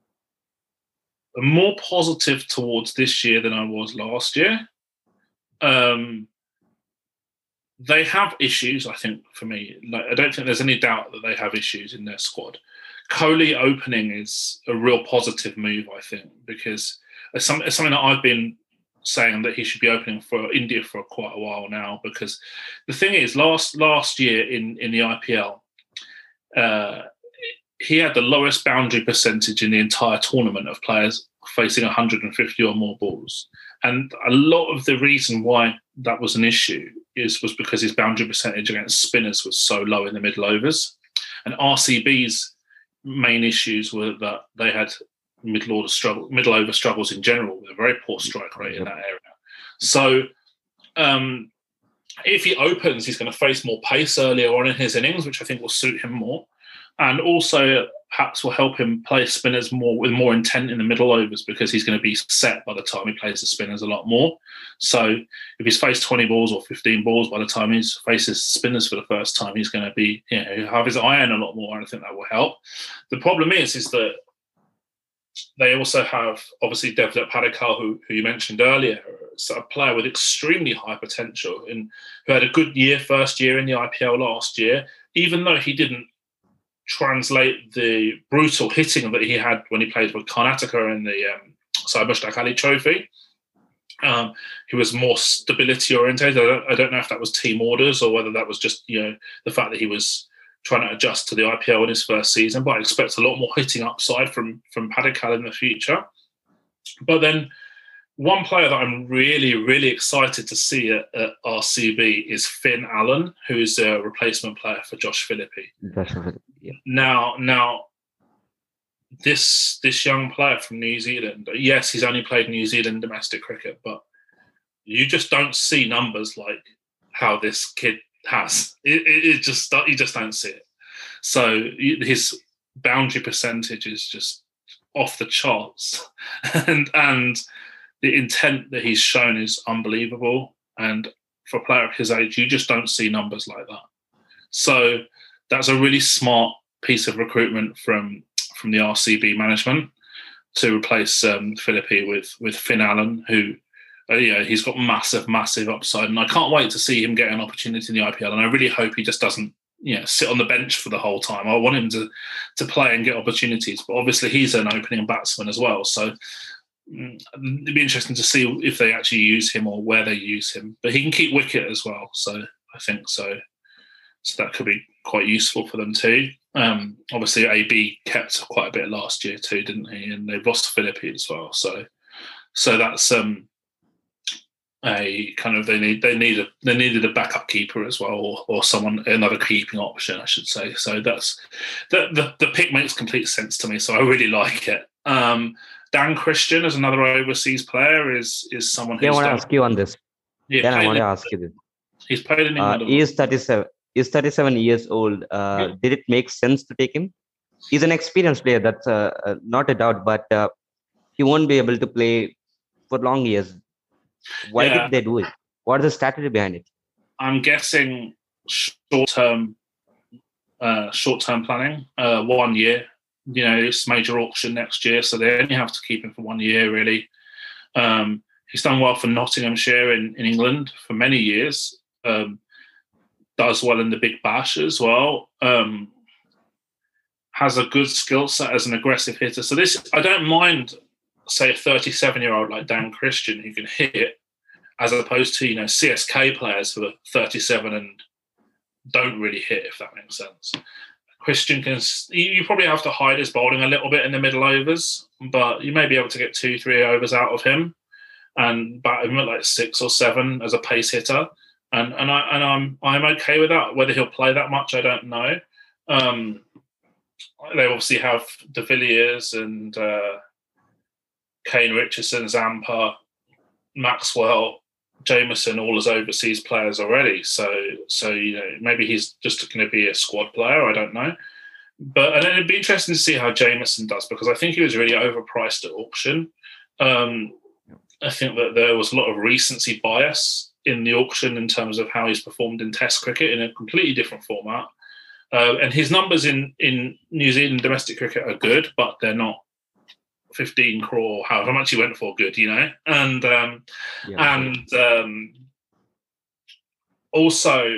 Speaker 2: more positive towards this year than I was last year. Um, they have issues, I think, for me. Like, I don't think there's any doubt that they have issues in their squad. Kohli opening is a real positive move, I think, because it's, some, it's something that I've been saying that he should be opening for India for quite a while now. Because the thing is, last last year in, in the I P L, uh, he had the lowest boundary percentage in the entire tournament of players facing one hundred fifty or more balls. And a lot of the reason why that was an issue is was because his boundary percentage against spinners was so low in the middle overs. And R C B's main issues were that they had middle order struggle, middle over struggles in general, with a very poor strike rate in that area. So um, if he opens, he's going to face more pace earlier on in his innings, which I think will suit him more. And also perhaps will help him play spinners more with more intent in the middle overs because he's going to be set by the time he plays the spinners a lot more. So if he's faced twenty balls or fifteen balls by the time he faces spinners for the first time, he's going to be, you know, have his iron a lot more, and I think that will help. The problem is, is that they also have, obviously, Devdutt Padikkal, who, who you mentioned earlier, so a player with extremely high potential and who had a good year first year in the I P L last year, even though he didn't translate the brutal hitting that he had when he played with Karnataka in the um, Syed Mushtaq Ali Trophy. Um, he was more stability oriented. I don't, I don't know if that was team orders or whether that was just, you know, the fact that he was trying to adjust to the I P L in his first season. But I expect a lot more hitting upside from from Padikkal in the future. But then one player that I'm really, really excited to see at, at R C B is Finn Allen, who is a replacement player for Josh Philippe.
Speaker 1: Josh Philippe, yeah.
Speaker 2: Now, now, this this young player from New Zealand, yes, he's only played New Zealand domestic cricket, but you just don't see numbers like how this kid has. It, it, it just you just don't see it. So his boundary percentage is just off the charts, and and the intent that he's shown is unbelievable. And for a player of his age, you just don't see numbers like that. So that's a really smart piece of recruitment from from the R C B management to replace um, Philippi with with Finn Allen, who uh, yeah, he's got massive, massive upside, and I can't wait to see him get an opportunity in the I P L. And I really hope he just doesn't, you know, sit on the bench for the whole time. I want him to to play and get opportunities, but obviously he's an opening batsman as well. So mm, it'd be interesting to see if they actually use him or where they use him. But he can keep wicket as well, so I think so. So that could be quite useful for them too. Um, obviously, A B kept quite a bit last year too, didn't he? And they've lost to Philippi as well. So, so that's um, a kind of they need they need a they needed a backup keeper as well, or, or someone another keeping option, I should say. So that's the, the the pick makes complete sense to me. So I really like it. Um, Dan Christian as another overseas player is is someone who's
Speaker 1: Yeah, I want to
Speaker 2: done,
Speaker 1: ask you on this.
Speaker 2: yeah,
Speaker 1: Then I
Speaker 2: played
Speaker 1: want to
Speaker 2: in-
Speaker 1: ask you this.
Speaker 2: he's played in
Speaker 1: Uh,
Speaker 2: England. a
Speaker 1: he
Speaker 2: lot.
Speaker 1: is thirty-seven. Is thirty-seven years old. Uh,
Speaker 2: Yeah.
Speaker 1: Did it make sense to take him? He's an experienced player. That's uh, uh, not a doubt. But uh, he won't be able to play for long years. Why
Speaker 2: Yeah.
Speaker 1: did they do it? What is the strategy behind it?
Speaker 2: I'm guessing short term, uh, short term planning. Uh, one year, you know, it's major auction next year, so they only have to keep him for one year. Really, um, he's done well for Nottinghamshire in, in England for many years. Um, does well in the Big Bash as well. Um, has a good skill set as an aggressive hitter. So this, I don't mind, say, a thirty-seven year old like Dan Christian who can hit, as opposed to, you know, C S K players who are thirty-seven and don't really hit, if that makes sense. Christian can, you probably have to hide his bowling a little bit in the middle overs, but you may be able to get two, three overs out of him and bat him at like six or seven as a pace hitter. And and I and I'm I'm okay with that. Whether he'll play that much, I don't know. Um, they obviously have De Villiers and uh, Kane Richardson, Zampa, Maxwell, Jameson, all as overseas players already. So so you know, maybe he's just going to be a squad player. I don't know. But and it'd be interesting to see how Jameson does, because I think he was really overpriced at auction. Um, I think that there was a lot of recency bias in the auction in terms of how he's performed in Test cricket in a completely different format. Uh, and his numbers in, in New Zealand domestic cricket are good, but they're not fifteen crore, however much he went for, good, you know? And um,
Speaker 1: Yeah.
Speaker 2: and um, also,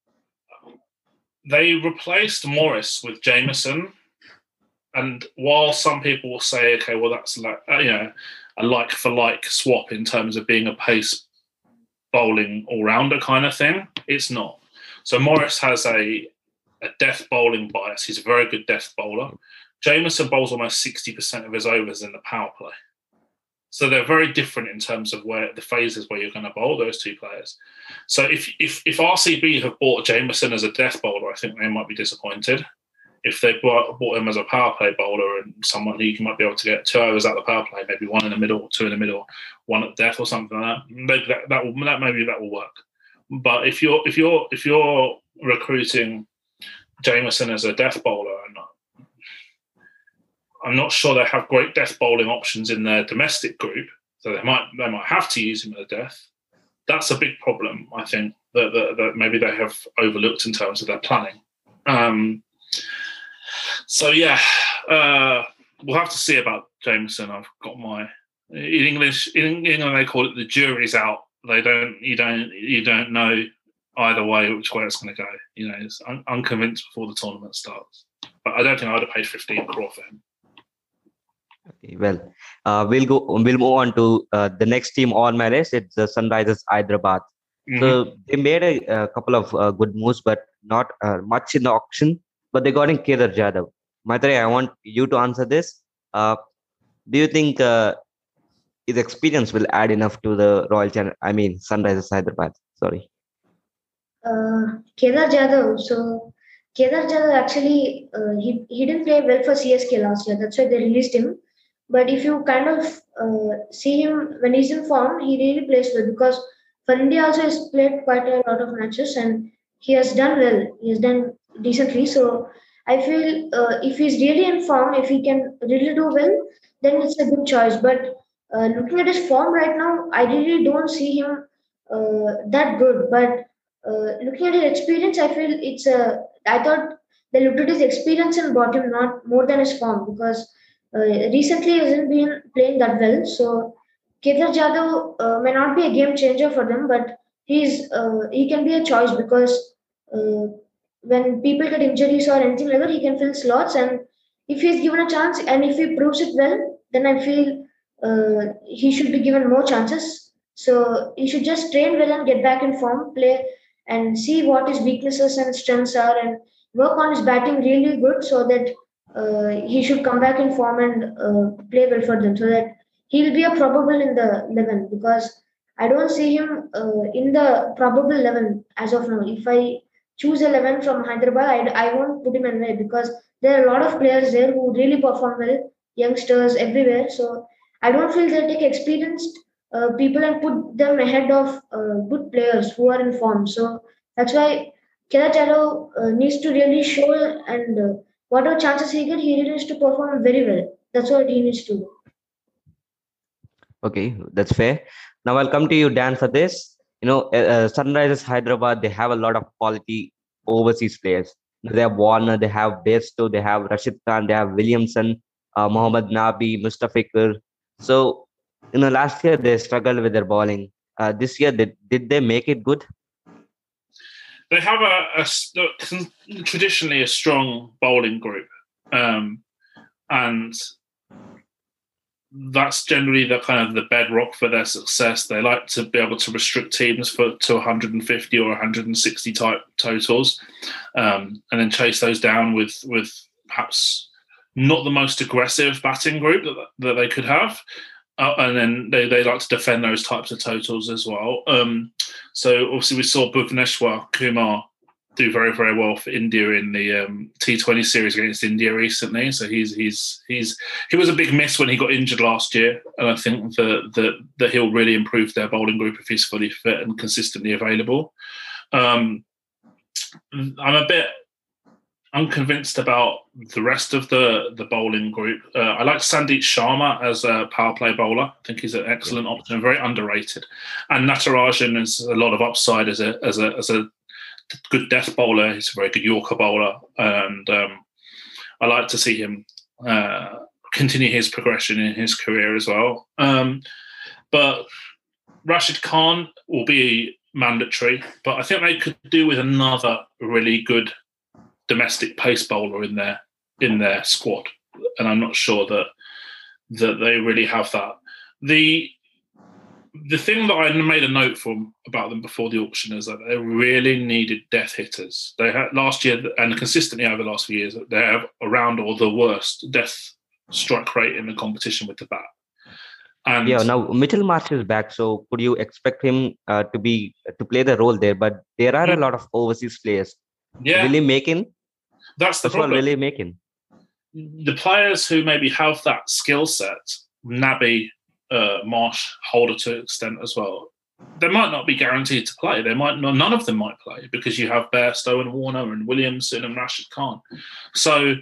Speaker 2: they replaced Morris with Jameson. And while some people will say, okay, well, that's like, uh, you know, a like for like swap in terms of being a pace bowling all-rounder kind of thing, it's not. So Morris has a, a death bowling bias. He's a very good death bowler. Jameson bowls almost sixty percent of his overs in the power play. So they're very different in terms of where the phases where you're going to bowl those two players. So if if if R C B have bought Jameson as a death bowler, I think they might be disappointed. If they bought, bought him as a power play bowler and someone who you might be able to get two overs out of the power play, maybe one in the middle, two in the middle, one at death or something like that, maybe that, that will that maybe that will work. But if you're if you're if you're recruiting Jameson as a death bowler, and I'm not sure they have great death bowling options in their domestic group, so they might they might have to use him as a death. That's a big problem, I think, that, that, that maybe they have overlooked in terms of their planning. Um, so yeah, uh, we'll have to see about Jameson. I've got my in English in England they call it the jury's out. They don't you don't you don't know either way which way it's going to go. You know, it's un- unconvinced before the tournament starts. But I don't think I would have paid fifteen crore for him.
Speaker 1: Okay, well, uh, we'll go. We'll move on to uh, the next team on my list. It's the Sunrisers Hyderabad.
Speaker 2: Mm-hmm.
Speaker 1: So they made a, a couple of uh, good moves, but not uh, much in the auction. But they got in Kedar Jadhav. Maitreyi, I want you to answer this. Uh, do you think uh, his experience will add enough to the Royal Challenge? I mean, Sunrisers Hyderabad. Sorry.
Speaker 3: Uh, Kedar Jadhav. So Kedar Jadhav actually uh, he he didn't play well for C S K last year. That's why they released him. But if you kind of uh, see him when he's in form, he really plays well because for India also he's played quite a lot of matches and he has done well. He has done decently. So I feel uh, if he's really in form, if he can really do well, then it's a good choice. But uh, looking at his form right now, I really don't see him uh, that good. But uh, looking at his experience, I feel it's a. I thought they looked at his experience and bought him, not more than his form, because uh, recently he hasn't been playing that well. So Kedar Jadhav uh, may not be a game changer for them, but he's uh, he can be a choice because uh, when people get injuries or anything like that, he can fill slots. And if he's given a chance and if he proves it well, then I feel uh, he should be given more chances. So he should just train well and get back in form, play and see what his weaknesses and strengths are, and work on his batting really good so that uh, he should come back in form and uh, play well for them, so that he'll be a probable in the eleven, because I don't see him uh, in the probable eleven as of now. If I choose eleven from Hyderabad, I, I won't put him in there because there are a lot of players there who really perform well, youngsters everywhere. So I don't feel they take experienced uh, people and put them ahead of uh, good players who are in form. So that's why Kedar Jadhav uh, needs to really show, and uh, whatever chances he gets, he really needs to perform very well. That's what he needs to do.
Speaker 1: Okay, that's fair. Now I'll come to you, Dan, for this. You know, uh, uh, Sunrisers Hyderabad, they have a lot of quality overseas players. They have Warner, they have Bairstow, they have Rashid Khan, they have Williamson, uh, Mohammad Nabi, Mustafikar. So, you know, last year they struggled with their bowling. Uh, this year, did, did they make it good?
Speaker 2: They have a, a traditionally a strong bowling group, um, and that's generally the kind of the bedrock for their success. They like to be able to restrict teams for to one hundred fifty or one hundred sixty type totals, um, and then chase those down with with perhaps not the most aggressive batting group that, that they could have. Uh, and then they, they like to defend those types of totals as well. Um, so obviously we saw Bhuvneshwar Kumar do very, very well for India in the um, T twenty series against India recently. So he's he's he's he was a big miss when he got injured last year, and I think that that, that he'll really improve their bowling group if he's fully fit and consistently available. Um, I'm a bit unconvinced about the rest of the the bowling group. Uh, I like Sandeep Sharma as a power play bowler. I think he's an excellent yeah. option, very underrated. And Natarajan has a lot of upside as a as a as a good death bowler. He's a very good Yorker bowler, and um, I like to see him uh, continue his progression in his career as well. Um, but Rashid Khan will be mandatory, but I think they could do with another really good domestic pace bowler in their in their squad, and I'm not sure that that they really have that. The the thing that I made a note from about them before the auction is that they really needed death hitters. They had last year and consistently over the last few years, they have around or the worst death strike rate in the competition with the bat. And
Speaker 1: yeah, now Mitchell Marsh is back, so could you expect him uh, to be to play the role there? But there are a lot of overseas players.
Speaker 2: Yeah,
Speaker 1: will he make in?
Speaker 2: That's the
Speaker 1: That's
Speaker 2: problem.
Speaker 1: What will he make in?
Speaker 2: The players who maybe have that skill set, Nabi, uh, Marsh, Holder to an extent as well, they might not be guaranteed to play. They might not. None of them might play because you have Bairstow and Warner and Williamson and Rashid Khan. So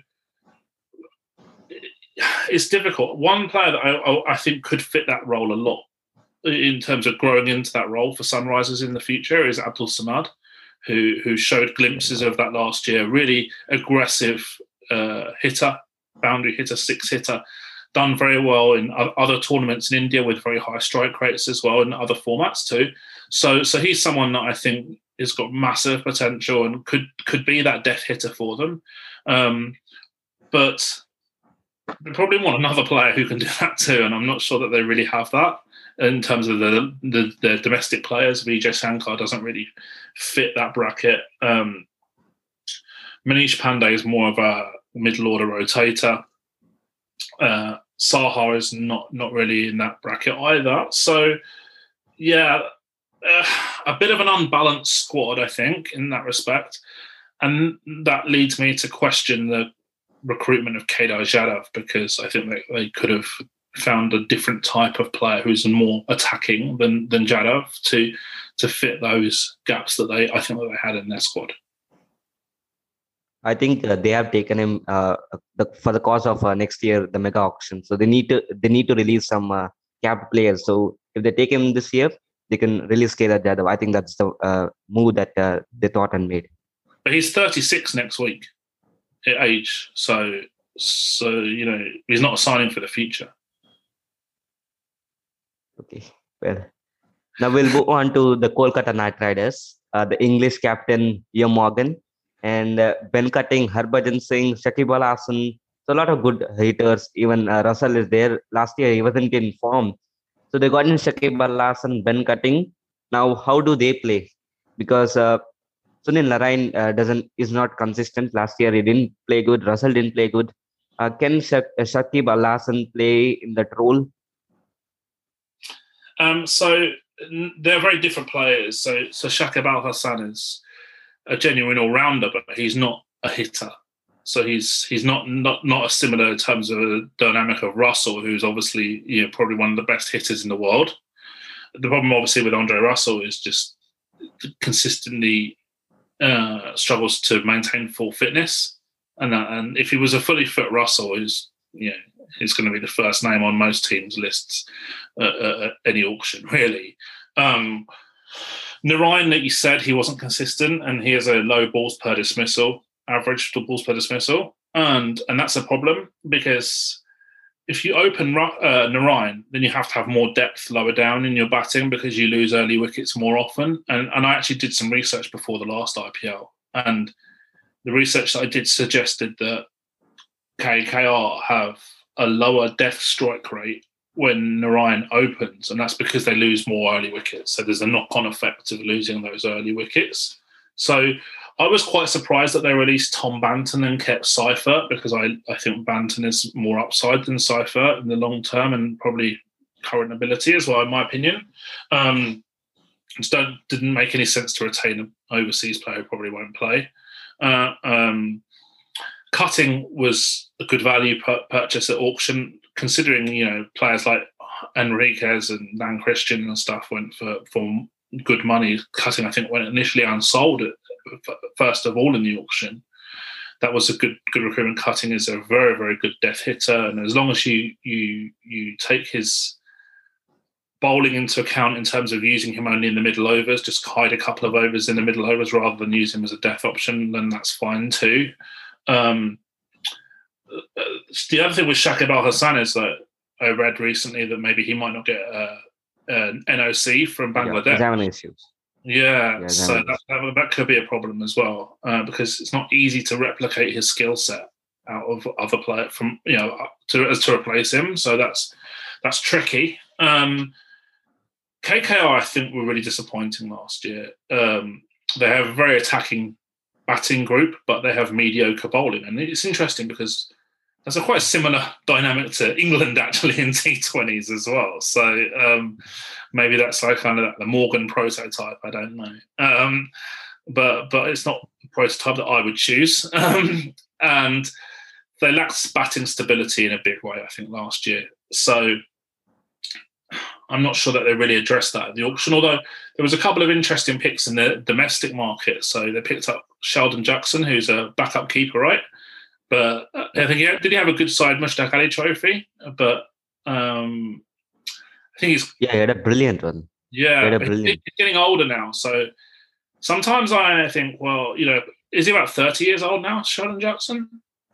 Speaker 2: it's difficult. One player that I, I think could fit that role a lot in terms of growing into that role for Sunrisers in the future is Abdul Samad, who who showed glimpses of that last year. Really aggressive uh, hitter, boundary hitter, six hitter, done very well in other tournaments in India with very high strike rates as well in other formats too. So so he's someone that I think has got massive potential and could could be that death hitter for them. Um, but they probably want another player who can do that too, and I'm not sure that they really have that in terms of the the, the domestic players. Vijay Sankar doesn't really fit that bracket. Um, Manish Pandey is more of a middle order rotator. Uh, Saha is not not really in that bracket either. So, yeah, uh, a bit of an unbalanced squad, I think, in that respect. and that leads me to question the recruitment of Kedar Jadhav, because I think they, they could have found a different type of player who's more attacking than than Jadhav to to fit those gaps that they I think that they had in their squad.
Speaker 1: I think uh, they have taken him uh, the, for the cause of uh, next year, the mega auction. So they need to they need to release some uh, capped players. So if they take him this year, they can release Kedar Jadhav. I think that's the uh, move that uh, they thought and made.
Speaker 2: But he's thirty-six next week at age, so so you know he's not a signing for the future.
Speaker 1: Okay, well, now we'll move on to the Kolkata Knight Riders. Uh, the English captain Ian Morgan and uh, Ben Cutting, Harbhajan Singh, Shakib Al Hasan. So a lot of good hitters. Even uh, Russell is there. Last year he wasn't in form, so they got in Shakib Al Hasan, Ben Cutting. Now how do they play? Because uh, Sunil Narine uh, doesn't is not consistent. Last year he didn't play good. Russell didn't play good. Uh, can Shak- uh, Shakib Al Hasan play in that role?
Speaker 2: Um, so they're very different players. So so Shakib Al Hasan is a genuine all-rounder, but he's not a hitter. So he's he's not not not a similar in terms of the dynamic of Russell, who's obviously you know probably one of the best hitters in the world. The problem obviously with Andre Russell is just consistently uh, struggles to maintain full fitness, and that, and if he was a fully fit Russell, is you know he's going to be the first name on most teams' lists uh, at any auction, really. Um, Narine, that you said he wasn't consistent, and he has a low balls per dismissal, average balls per dismissal, and and that's a problem because if you open uh, Narine, then you have to have more depth lower down in your batting because you lose early wickets more often. And and I actually did some research before the last I P L, and the research that I did suggested that K K R have a lower death strike rate when Narine opens, and that's because they lose more early wickets. So there's a knock-on effect of losing those early wickets. So I was quite surprised that they released Tom Banton and kept Seifert, because I, I think Banton is more upside than Seifert in the long term, and probably current ability as well, in my opinion. Um, just don't, didn't make any sense to retain an overseas player who probably won't play. Uh, um, Cutting was a good value per- purchase at auction, considering you know players like Enriquez and Dan Christian and stuff went for, for good money. Cutting, I think, went initially unsold at, first of all in the auction. That was a good good recruitment. Cutting is a very very good death hitter, and as long as you you you take his bowling into account in terms of using him only in the middle overs, just hide a couple of overs in the middle overs rather than use him as a death option, then that's fine too. Um, the other thing with Shakib Al Hasan is that I read recently that maybe he might not get uh, an N O C from Bangladesh.
Speaker 1: Yeah, examine issues.
Speaker 2: Yeah,
Speaker 1: yeah
Speaker 2: so that, that that could be a problem as well uh, because it's not easy to replicate his skill set out of other players from you know to to replace him. So that's that's tricky. Um, K K R, I think, were really disappointing last year. Um, they have a very attacking batting group, but they have mediocre bowling, and it's interesting because that's a quite similar dynamic to England actually in T twenties as well. So um, maybe that's like kind of the Morgan prototype. I don't know, um, but but it's not a prototype that I would choose. Um, and they lacked batting stability in a big way, I think, last year. So I'm not sure that they really addressed that at the auction, although there was a couple of interesting picks in the domestic market. So they picked up Sheldon Jackson, who's a backup keeper, right? But I think he had, did he have a good side Mushtaq Ali Trophy? But um, I think he's
Speaker 1: yeah, he had a brilliant one.
Speaker 2: Yeah,
Speaker 1: he had a brilliant.
Speaker 2: he's getting older now. So sometimes I think, well, you know, is he about thirty years old now, Sheldon Jackson?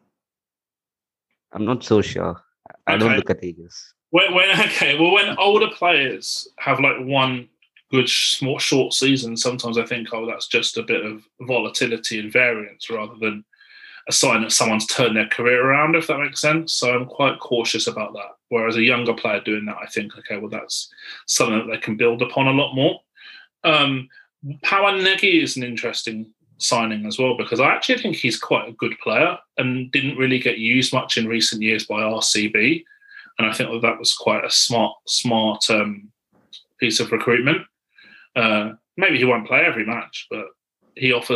Speaker 1: I'm not so sure. I
Speaker 2: Okay.
Speaker 1: don't look at ages.
Speaker 2: When, when okay, well, when older players have like one good small short season, sometimes I think, oh, that's just a bit of volatility and variance rather than a sign that someone's turned their career around, if that makes sense. So I'm quite cautious about that. Whereas a younger player doing that, I think, okay, well, that's something that they can build upon a lot more. Um, Pawan Negi is an interesting signing as well, because I actually think he's quite a good player and didn't really get used much in recent years by R C B. And I think that, that was quite a smart, smart um, piece of recruitment. Uh, maybe he won't play every match, but he offers a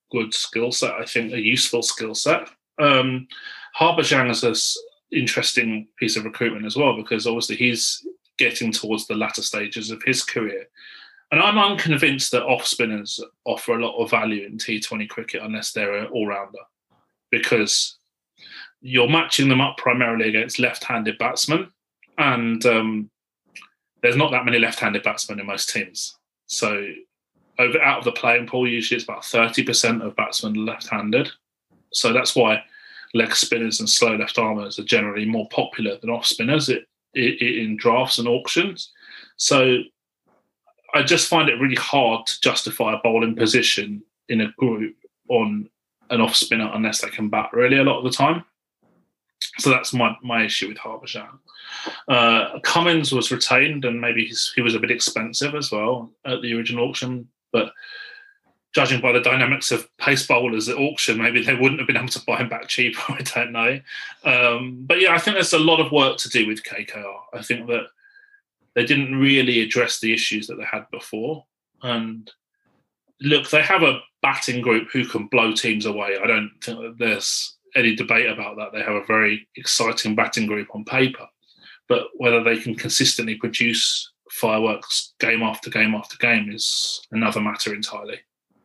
Speaker 2: good skill set. I think a useful skill set. Um, Harbajang is an interesting piece of recruitment as well, because obviously he's getting towards the latter stages of his career. And I'm unconvinced that off spinners offer a lot of value in T twenty cricket unless they're an all-rounder, because you're matching them up primarily against left-handed batsmen, and um, there's not that many left-handed batsmen in most teams. So over out of the playing pool, usually it's about thirty percent of batsmen are left-handed. So that's why leg spinners and slow left armers are generally more popular than off spinners it, it, in drafts and auctions. So I just find it really hard to justify a bowling position in a group on an off spinner unless they can bat really a lot of the time. So that's my, my issue with Harbajang. Uh, Cummins was retained, and maybe he's, he was a bit expensive as well at the original auction. But judging by the dynamics of pace bowlers at auction, maybe they wouldn't have been able to buy him back cheaper. I don't know. Um, but yeah, I think there's a lot of work to do with K K R. I think that they didn't really address the issues that they had before. And look, they have a batting group who can blow teams away. I don't think that there's any debate about that. They have a very exciting batting group on paper. But whether they can consistently produce fireworks game after game after game is another matter entirely.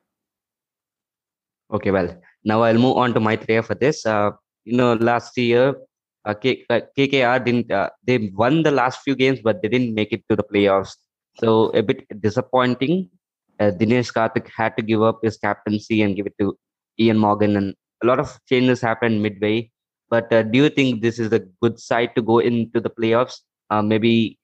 Speaker 1: Okay, well, now I'll move on to Maitreya for this. Uh, you know, last year, uh, K- uh, K K R didn't, uh, they won the last few games, but they didn't make it to the playoffs. So a bit disappointing. Uh, Dinesh Karthik had to give up his captaincy and give it to Ian Morgan, and a lot of changes happened midway. But uh, do you think this is a good side to go into the playoffs? Uh, maybe,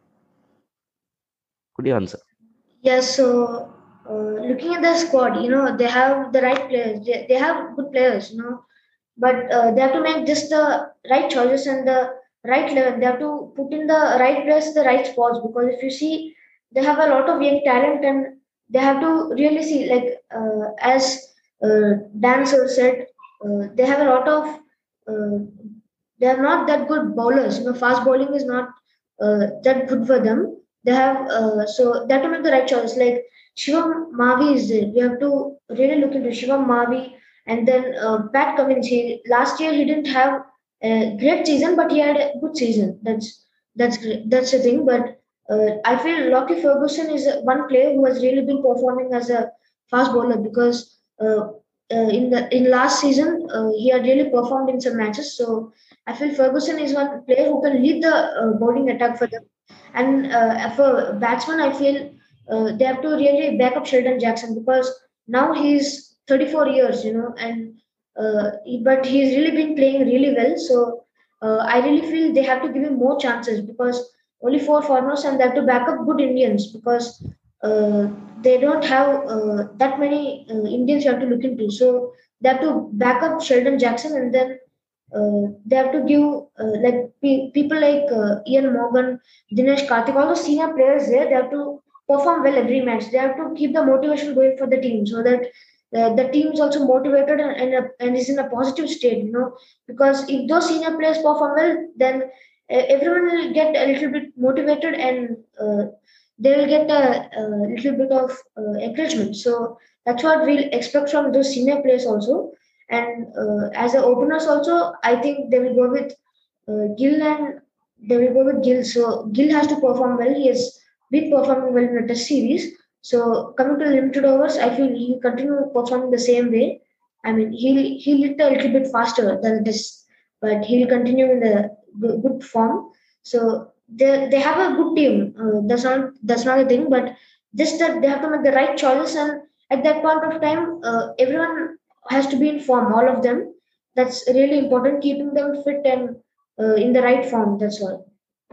Speaker 1: could you answer?
Speaker 3: Yes, so uh, looking at the squad, you know, they have the right players. They, they have good players, you know, but uh, they have to make just the right choices and the right level. They have to put in the right players, the right spots, because if you see, they have a lot of young talent, and they have to really see, like, uh, as uh, Dan sir said, uh, they have a lot of, uh, they are not that good bowlers. You know, fast bowling is not uh, that good for them. They have uh, so they have to make the right choice. Like Shivam Mavi is there. We have to really look into Shivam Mavi, and then uh, Pat Cummins. He, last year he didn't have a great season, but he had a good season. That's that's great. That's the thing. But uh, I feel Lockie Ferguson is one player who has really been performing as a fast bowler, because uh, uh, in the in last season uh, he had really performed in some matches. So I feel Ferguson is one player who can lead the uh, bowling attack for them. And uh, for batsman, I feel uh, they have to really back up Sheldon Jackson, because now he's thirty-four years, you know, and uh, he- but he's really been playing really well. So uh, I really feel they have to give him more chances, because only four foreigners and they have to back up good Indians, because uh, they don't have uh, that many uh, Indians you have to look into. So they have to back up Sheldon Jackson, and then uh, they have to give uh, like pe- people like uh, Ian Morgan, Dinesh Karthik, all those senior players there. They have to perform well every match. They have to keep the motivation going for the team, so that uh, the team is also motivated and and, uh, and is in a positive state. You know, because if those senior players perform well, then uh, everyone will get a little bit motivated, and uh, they will get a, a little bit of uh, encouragement. So that's what we'll expect from those senior players also. And uh, as a openers also, I think they will go with uh, Gill, and they will go with Gill. So Gill has to perform well. He has been performing well in the test series. So coming to the limited overs, I feel he'll continue performing the same way. I mean, he'll he'll hit a little bit faster than this, but he'll continue in the good good form. So they they have a good team. Uh, that's not that's not a thing, but just that they have to make the right choices, and at that point of time, uh, everyone has to be in form, all of them. That's really important, keeping them fit and uh, in the right form. That's all.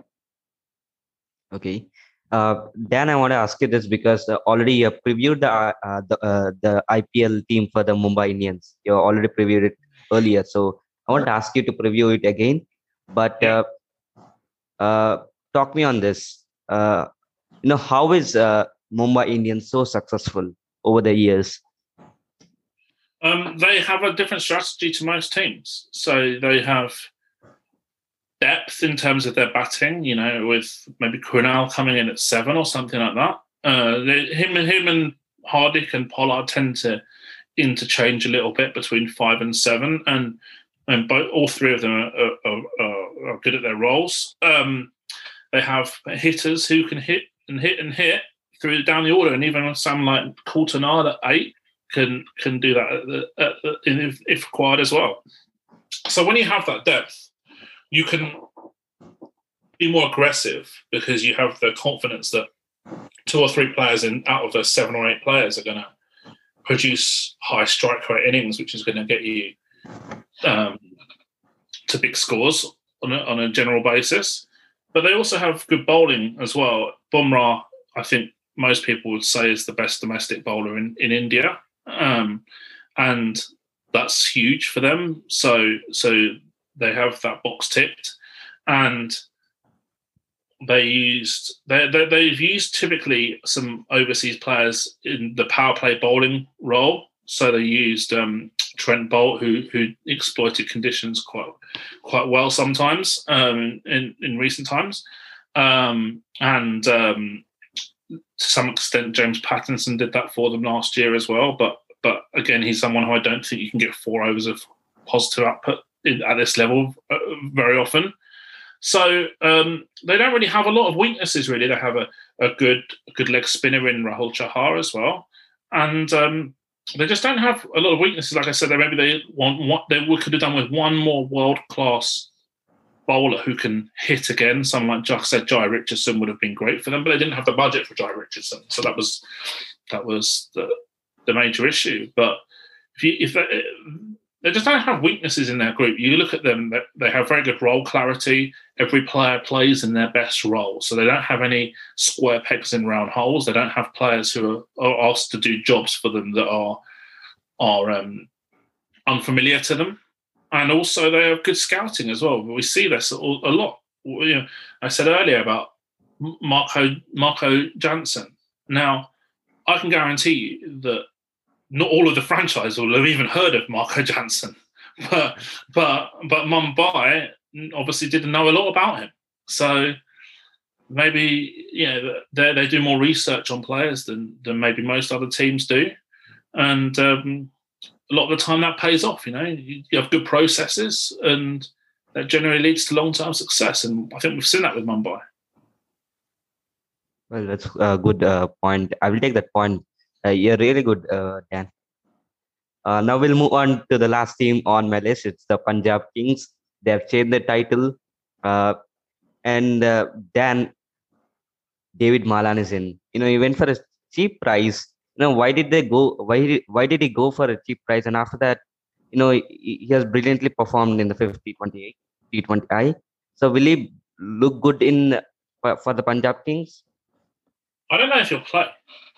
Speaker 1: Okay. Uh, Dan, I want to ask you this because uh, already you have previewed the uh, uh, the uh, the I P L team for the Mumbai Indians. You already previewed it earlier, so I want to ask you to preview it again. But
Speaker 2: Yeah.
Speaker 1: uh, uh, talk me on this. Uh, you know, how is uh, Mumbai Indians so successful over the years?
Speaker 2: Um, they have a different strategy to most teams. So they have depth in terms of their batting, you know, with maybe Krunal coming in at seven or something like that. Uh, they, him and him and Hardik and Pollard tend to interchange a little bit between five and seven, and and both all three of them are, are, are, are good at their roles. Um, they have hitters who can hit and hit and hit through down the order, and even someone like Coulthard at eight can can do that at the, at the, if, if required as well. So when you have that depth, you can be more aggressive because you have the confidence that two or three players in out of the seven or eight players are going to produce high strike rate innings, which is going to get you um, to big scores on a, on a general basis. But they also have good bowling as well. Bumrah, I think most people would say, is the best domestic bowler in, in India. Um, and that's huge for them. So, so they have that box ticked. And they used they, they they've used typically some overseas players in the power play bowling role. So they used um, Trent Boult, who who exploited conditions quite quite well sometimes um, in in recent times, um, and um, to some extent James Pattinson did that for them last year as well. But but again, he's someone who I don't think you can get four overs of positive output in, at this level uh, very often. So um, they don't really have a lot of weaknesses, really. They have a, a good a good leg spinner in Rahul Chahar as well. And um, they just don't have a lot of weaknesses. Like I said, they maybe they want what they could have done with one more world-class bowler who can hit again. Someone like Jack said, Jai Richardson would have been great for them, but they didn't have the budget for Jai Richardson. So that was that was the, the major issue. But if you if they, they just don't have weaknesses in their group. You look at them, they have very good role clarity. Every player plays in their best role. So they don't have any square pegs in round holes. They don't have players who are, are asked to do jobs for them that are, are um, unfamiliar to them. And also they have good scouting as well. We see this a lot. You know, I said earlier about Marco, Marco Jansen. Now, I can guarantee you that not all of the franchise will have even heard of Marco Jansen, but but but Mumbai obviously didn't know a lot about him. So maybe you know they they do more research on players than than maybe most other teams do, and um, a lot of the time that pays off. You know, you, you have good processes, and that generally leads to long term success. And I think we've seen that with Mumbai.
Speaker 1: Well, that's a good uh, point. I will take that point. Uh, you're really good, uh, Dan. Uh, now we'll move on to the last team on my list. It's the Punjab Kings. They have changed the title. Uh, and uh, Dan, David Malan is in. You know, he went for a cheap price. You know, why did they go? Why, why did he go for a cheap price? And after that, you know, he, he has brilliantly performed in the fifth T twenty-eight, T twenty I. So will he look good in for, for the Punjab Kings?
Speaker 2: I don't know if he'll play.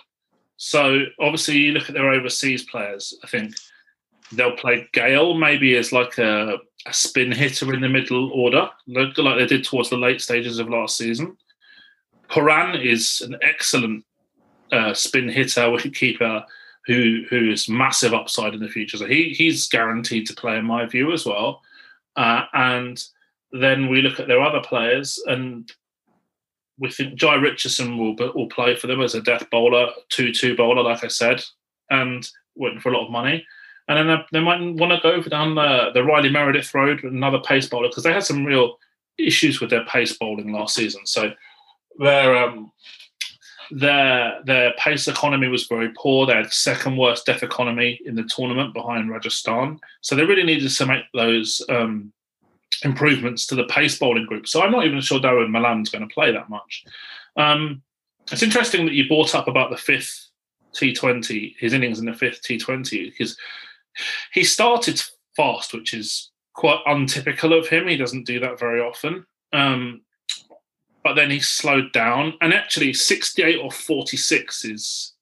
Speaker 2: So obviously, you look at their overseas players. I think they'll play Gale maybe as like a, a spin hitter in the middle order, like, like they did towards the late stages of last season. Horan is an excellent uh, spin hitter, wicketkeeper, who who is massive upside in the future. So he he's guaranteed to play, in my view, as well. Uh, and then we look at their other players, and we think Jai Richardson will will play for them as a death bowler, two two bowler, like I said, and went for a lot of money. And then they, they might want to go down the, the Riley Meredith road with another pace bowler, because they had some real issues with their pace bowling last season. So their um, their their pace economy was very poor. They had the second worst death economy in the tournament behind Rajasthan. So they really needed to make those um, improvements to the pace bowling group. So I'm not even sure Darren Malan's going to play that much. Um, it's interesting that you brought up about the fifth T twenty, his innings in the fifth T twenty, because he started fast, which is quite untypical of him. He doesn't do that very often. Um, but then he slowed down, and actually sixty-eight or forty-six is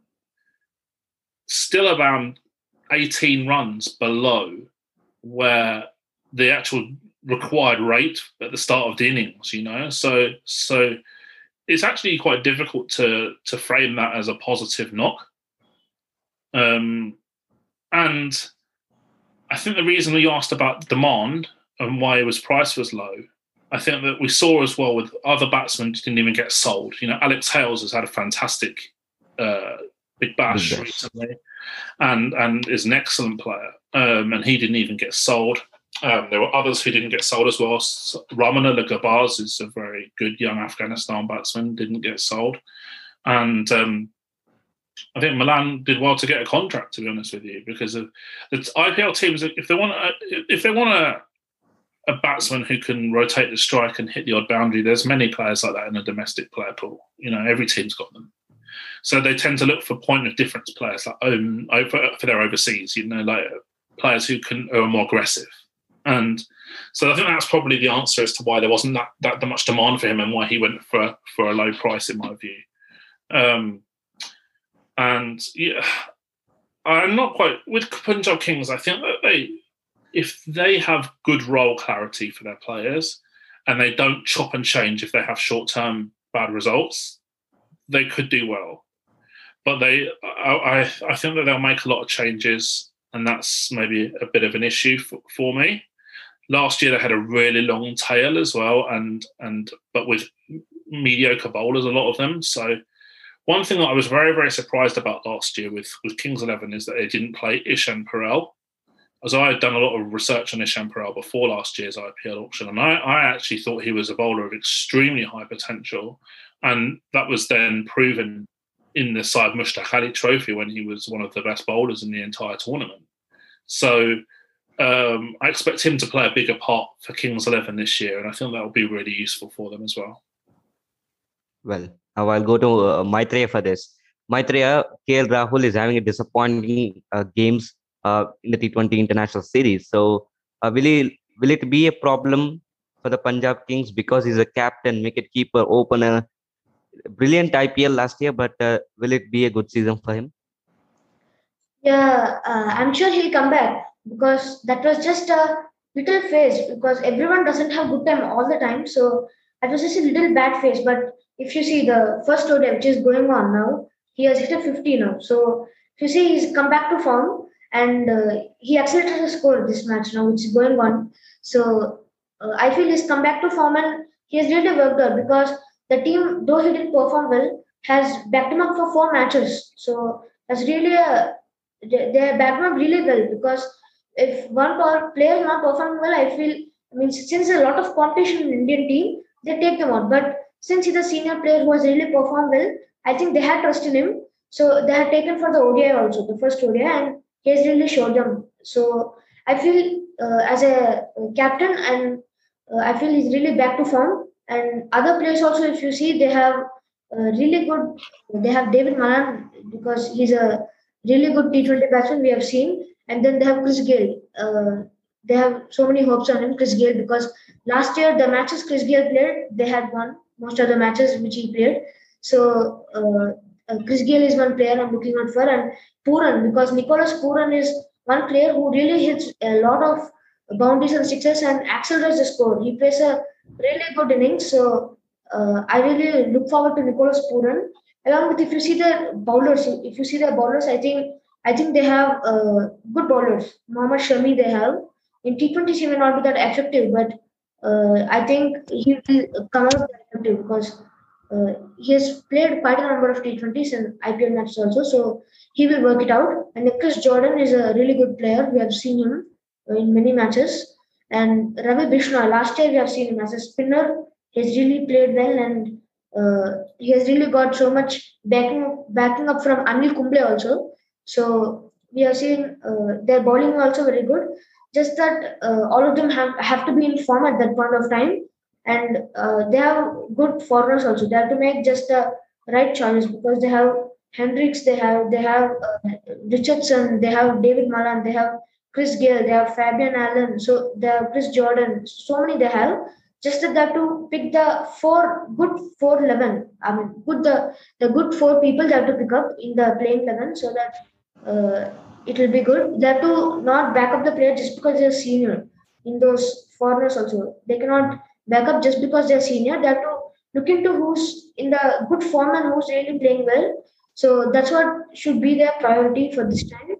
Speaker 2: still around eighteen runs below where the actual required rate at the start of the innings, you know. So so it's actually quite difficult to to frame that as a positive knock. Um, and I think the reason we asked about demand and why his price was low, I think that we saw as well with other batsmen who didn't even get sold. You know, Alex Hales has had a fantastic uh, Big Bash,
Speaker 1: Big Bash.
Speaker 2: recently, and and is an excellent player. Um, and he didn't even get sold. Um, there were others who didn't get sold as well. Ramana Lagabaz is a very good young Afghanistan batsman, didn't get sold. And um, I think Milan did well to get a contract, to be honest with you, because of the I P L teams. If they want, a, if they want a, a batsman who can rotate the strike and hit the odd boundary, there's many players like that in a domestic player pool. You know, every team's got them. So they tend to look for point of difference players, like um, for, for their overseas. You know, like players who can are more aggressive. And so I think that's probably the answer as to why there wasn't that, that, that much demand for him and why he went for for a low price, in my view. Um, and yeah, I'm not quite with Punjab Kings. I think that they, if they have good role clarity for their players, and they don't chop and change if they have short term bad results, they could do well. But they, I, I, I think that they'll make a lot of changes, and that's maybe a bit of an issue for, for me. Last year they had a really long tail as well, and and but with mediocre bowlers, a lot of them. So one thing that I was very, very surprised about last year with, with Kings eleven is that they didn't play Ishan Perel. As I had done a lot of research on Ishan Perel before last year's I P L auction, and I, I actually thought he was a bowler of extremely high potential, and that was then proven in the Syed Mushtaq Ali Trophy when he was one of the best bowlers in the entire tournament. So um, I expect him to play a bigger part for Kings eleven this year, and I think that will be really useful for them as well.
Speaker 1: Well, now I'll go to uh, Maitreya for this. Maitreya, K L Rahul is having a disappointing uh, games uh, in the T twenty International Series. So uh, will, he, will it be a problem for the Punjab Kings because he's a captain, wicket-keeper, opener? Brilliant I P L last year, but uh, will it be a good season for him?
Speaker 3: Yeah, uh, I'm sure he'll come back because that was just a little phase because everyone doesn't have good time all the time. So that was just a little bad phase. But if you see the first O D I, which is going on now, he has hit a fifty now. So if you see, he's come back to form and uh, he accelerated the score this match now, which is going on. So uh, I feel he's come back to form and he has really worked out because the team, though he didn't perform well, has backed him up for four matches. So that's really a they backed him up really well because if one player is not performing well, I feel I mean since there's a lot of competition in the Indian team, they take them out. But since he's a senior player who has really performed well, I think they had trust in him. So they had taken for the O D I also, the first O D I, and he has really showed them. So I feel uh, as a captain, and uh, I feel he's really back to form. And other players also, if you see, they have uh, really good. They have David Malan because he's a really good T twenty batsman we have seen, and then they have Chris Gayle. Uh, they have so many hopes on him, Chris Gayle, because last year the matches Chris Gayle played, they had won most of the matches which he played. So uh, uh, Chris Gayle is one player I'm looking out for, and Pooran, because Nicholas Pooran is one player who really hits a lot of boundaries and sixes and accelerates the score. He plays a really good innings. So uh, I really look forward to Nicholas Pooran. Along with if you see the bowlers, if you see the bowlers, I think I think they have uh, good bowlers. Mohammad Shami they have. In T twenty he may not be that effective, but uh, I think he will come out effective because uh, he has played quite a number of T twenties and I P L matches also. So he will work it out. And Chris Jordan is a really good player. We have seen him in many matches. And Ravi Bishnoi, last year we have seen him as a spinner. He's really played well and uh, he has really got so much backing backing up from Anil Kumble also. So we have seen uh, their bowling also very good. Just that uh, all of them have, have to be in form at that point of time. And uh, they have good foreigners also. They have to make just the right choice because they have Hendricks, they have they have uh, Richardson, they have David Malan, they have Chris Gayle, they have Fabian Allen, so they have Chris Jordan. So many they have. Just that they have to pick the four good four eleven. I mean, good the the good four people they have to pick up in the playing eleven so that uh, it will be good. They have to not back up the player just because they're senior. In those foreigners also, they cannot back up just because they're senior. They have to look into who's in the good form and who's really playing well. So that's what should be their priority for this time.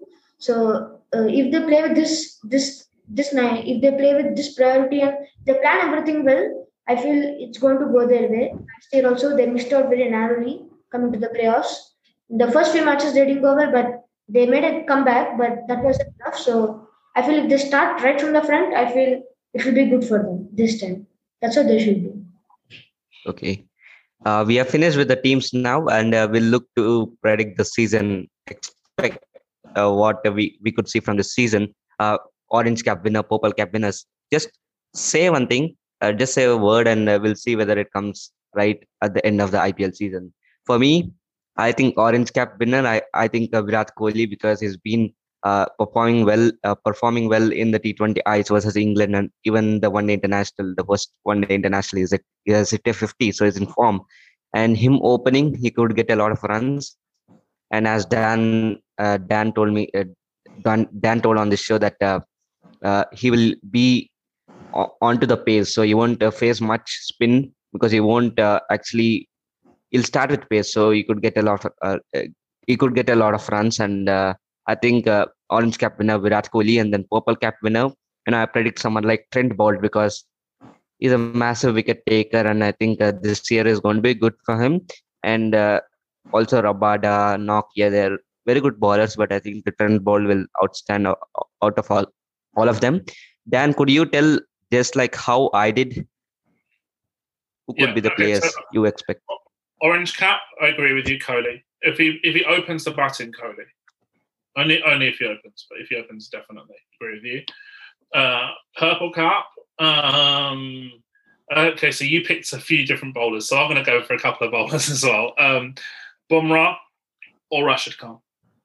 Speaker 3: So uh, if they play with this this this night, if they play with this priority and they plan everything well, I feel it's going to go their way. Last year also they missed out very narrowly coming to the playoffs. The first few matches they didn't go well, but they made a comeback, but that wasn't enough. So I feel if they start right from the front, I feel it will be good for them this time. That's what they should do.
Speaker 1: Okay. Uh, we are finished with the teams now, and uh, we'll look to predict the season. Expect uh, what we, we could see from the season. Uh, orange cap winner, purple cap winners. Just say one thing. Uh, just say a word, and uh, we'll see whether it comes right at the end of the I P L season. For me, I think orange cap winner. I I think uh, Virat Kohli, because he's been uh, performing well, uh, performing well in the T twenty Is versus England, and even the one day international. The first one day international is it he has hit a fifty, so he's in form. And him opening, he could get a lot of runs. And as Dan uh, Dan told me, uh, Dan, Dan told on this show that uh, uh, he will be o- onto the pace, so he won't uh, face much spin because he won't uh, actually. He'll start with pace, so he could get a lot of uh, uh, he could get a lot of runs. And uh, I think uh, orange cap winner Virat Kohli, and then purple cap winner, and I predict someone like Trent Bolt, because he's a massive wicket taker, and I think uh, this year is going to be good for him. And uh, also Rabada, Nokia, they're very good bowlers, but I think the Trent Bolt will outstand o- out of all all of them. Dan, could you tell just like how I did? Who could
Speaker 2: Yeah,
Speaker 1: be the
Speaker 2: okay, so
Speaker 1: players you expect?
Speaker 2: orange cap, I agree with you, Kohli. If he if he opens the batting, Kohli. Only only if he opens, but if he opens, definitely agree with you. Uh, purple cap. Um, okay, so you picked a few different bowlers, so I'm going to go for a couple of bowlers as well. Um, Bumrah or Rashid Khan.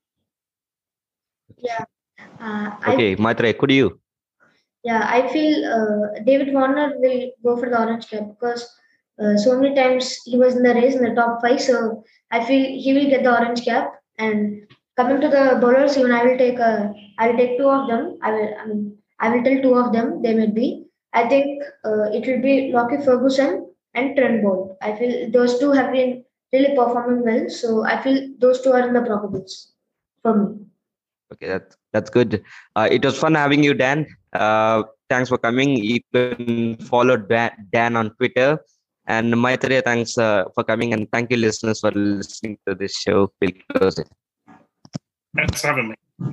Speaker 3: Yeah. Uh, I
Speaker 1: Okay, Maitre, could you?
Speaker 3: Yeah, I feel uh, David Warner will go for the orange cap because uh, so many times he was in the race in the top five. So I feel he will get the orange cap. And coming to the bowlers, even I will take a, I will take two of them. I will, I mean, I will tell two of them. They may be. I think uh, it will be Lockie Ferguson and Trent Bolt. I feel those two have been really performing well. So I feel those two are in the probables for me.
Speaker 1: Okay, that's that's good. Uh, it was fun having you, Dan. Uh, thanks for coming. You can follow Dan, Dan on Twitter. And Maitreya, thanks uh, for coming, and thank you, listeners, for listening to this show. We'll close it.
Speaker 2: Thanks for having me.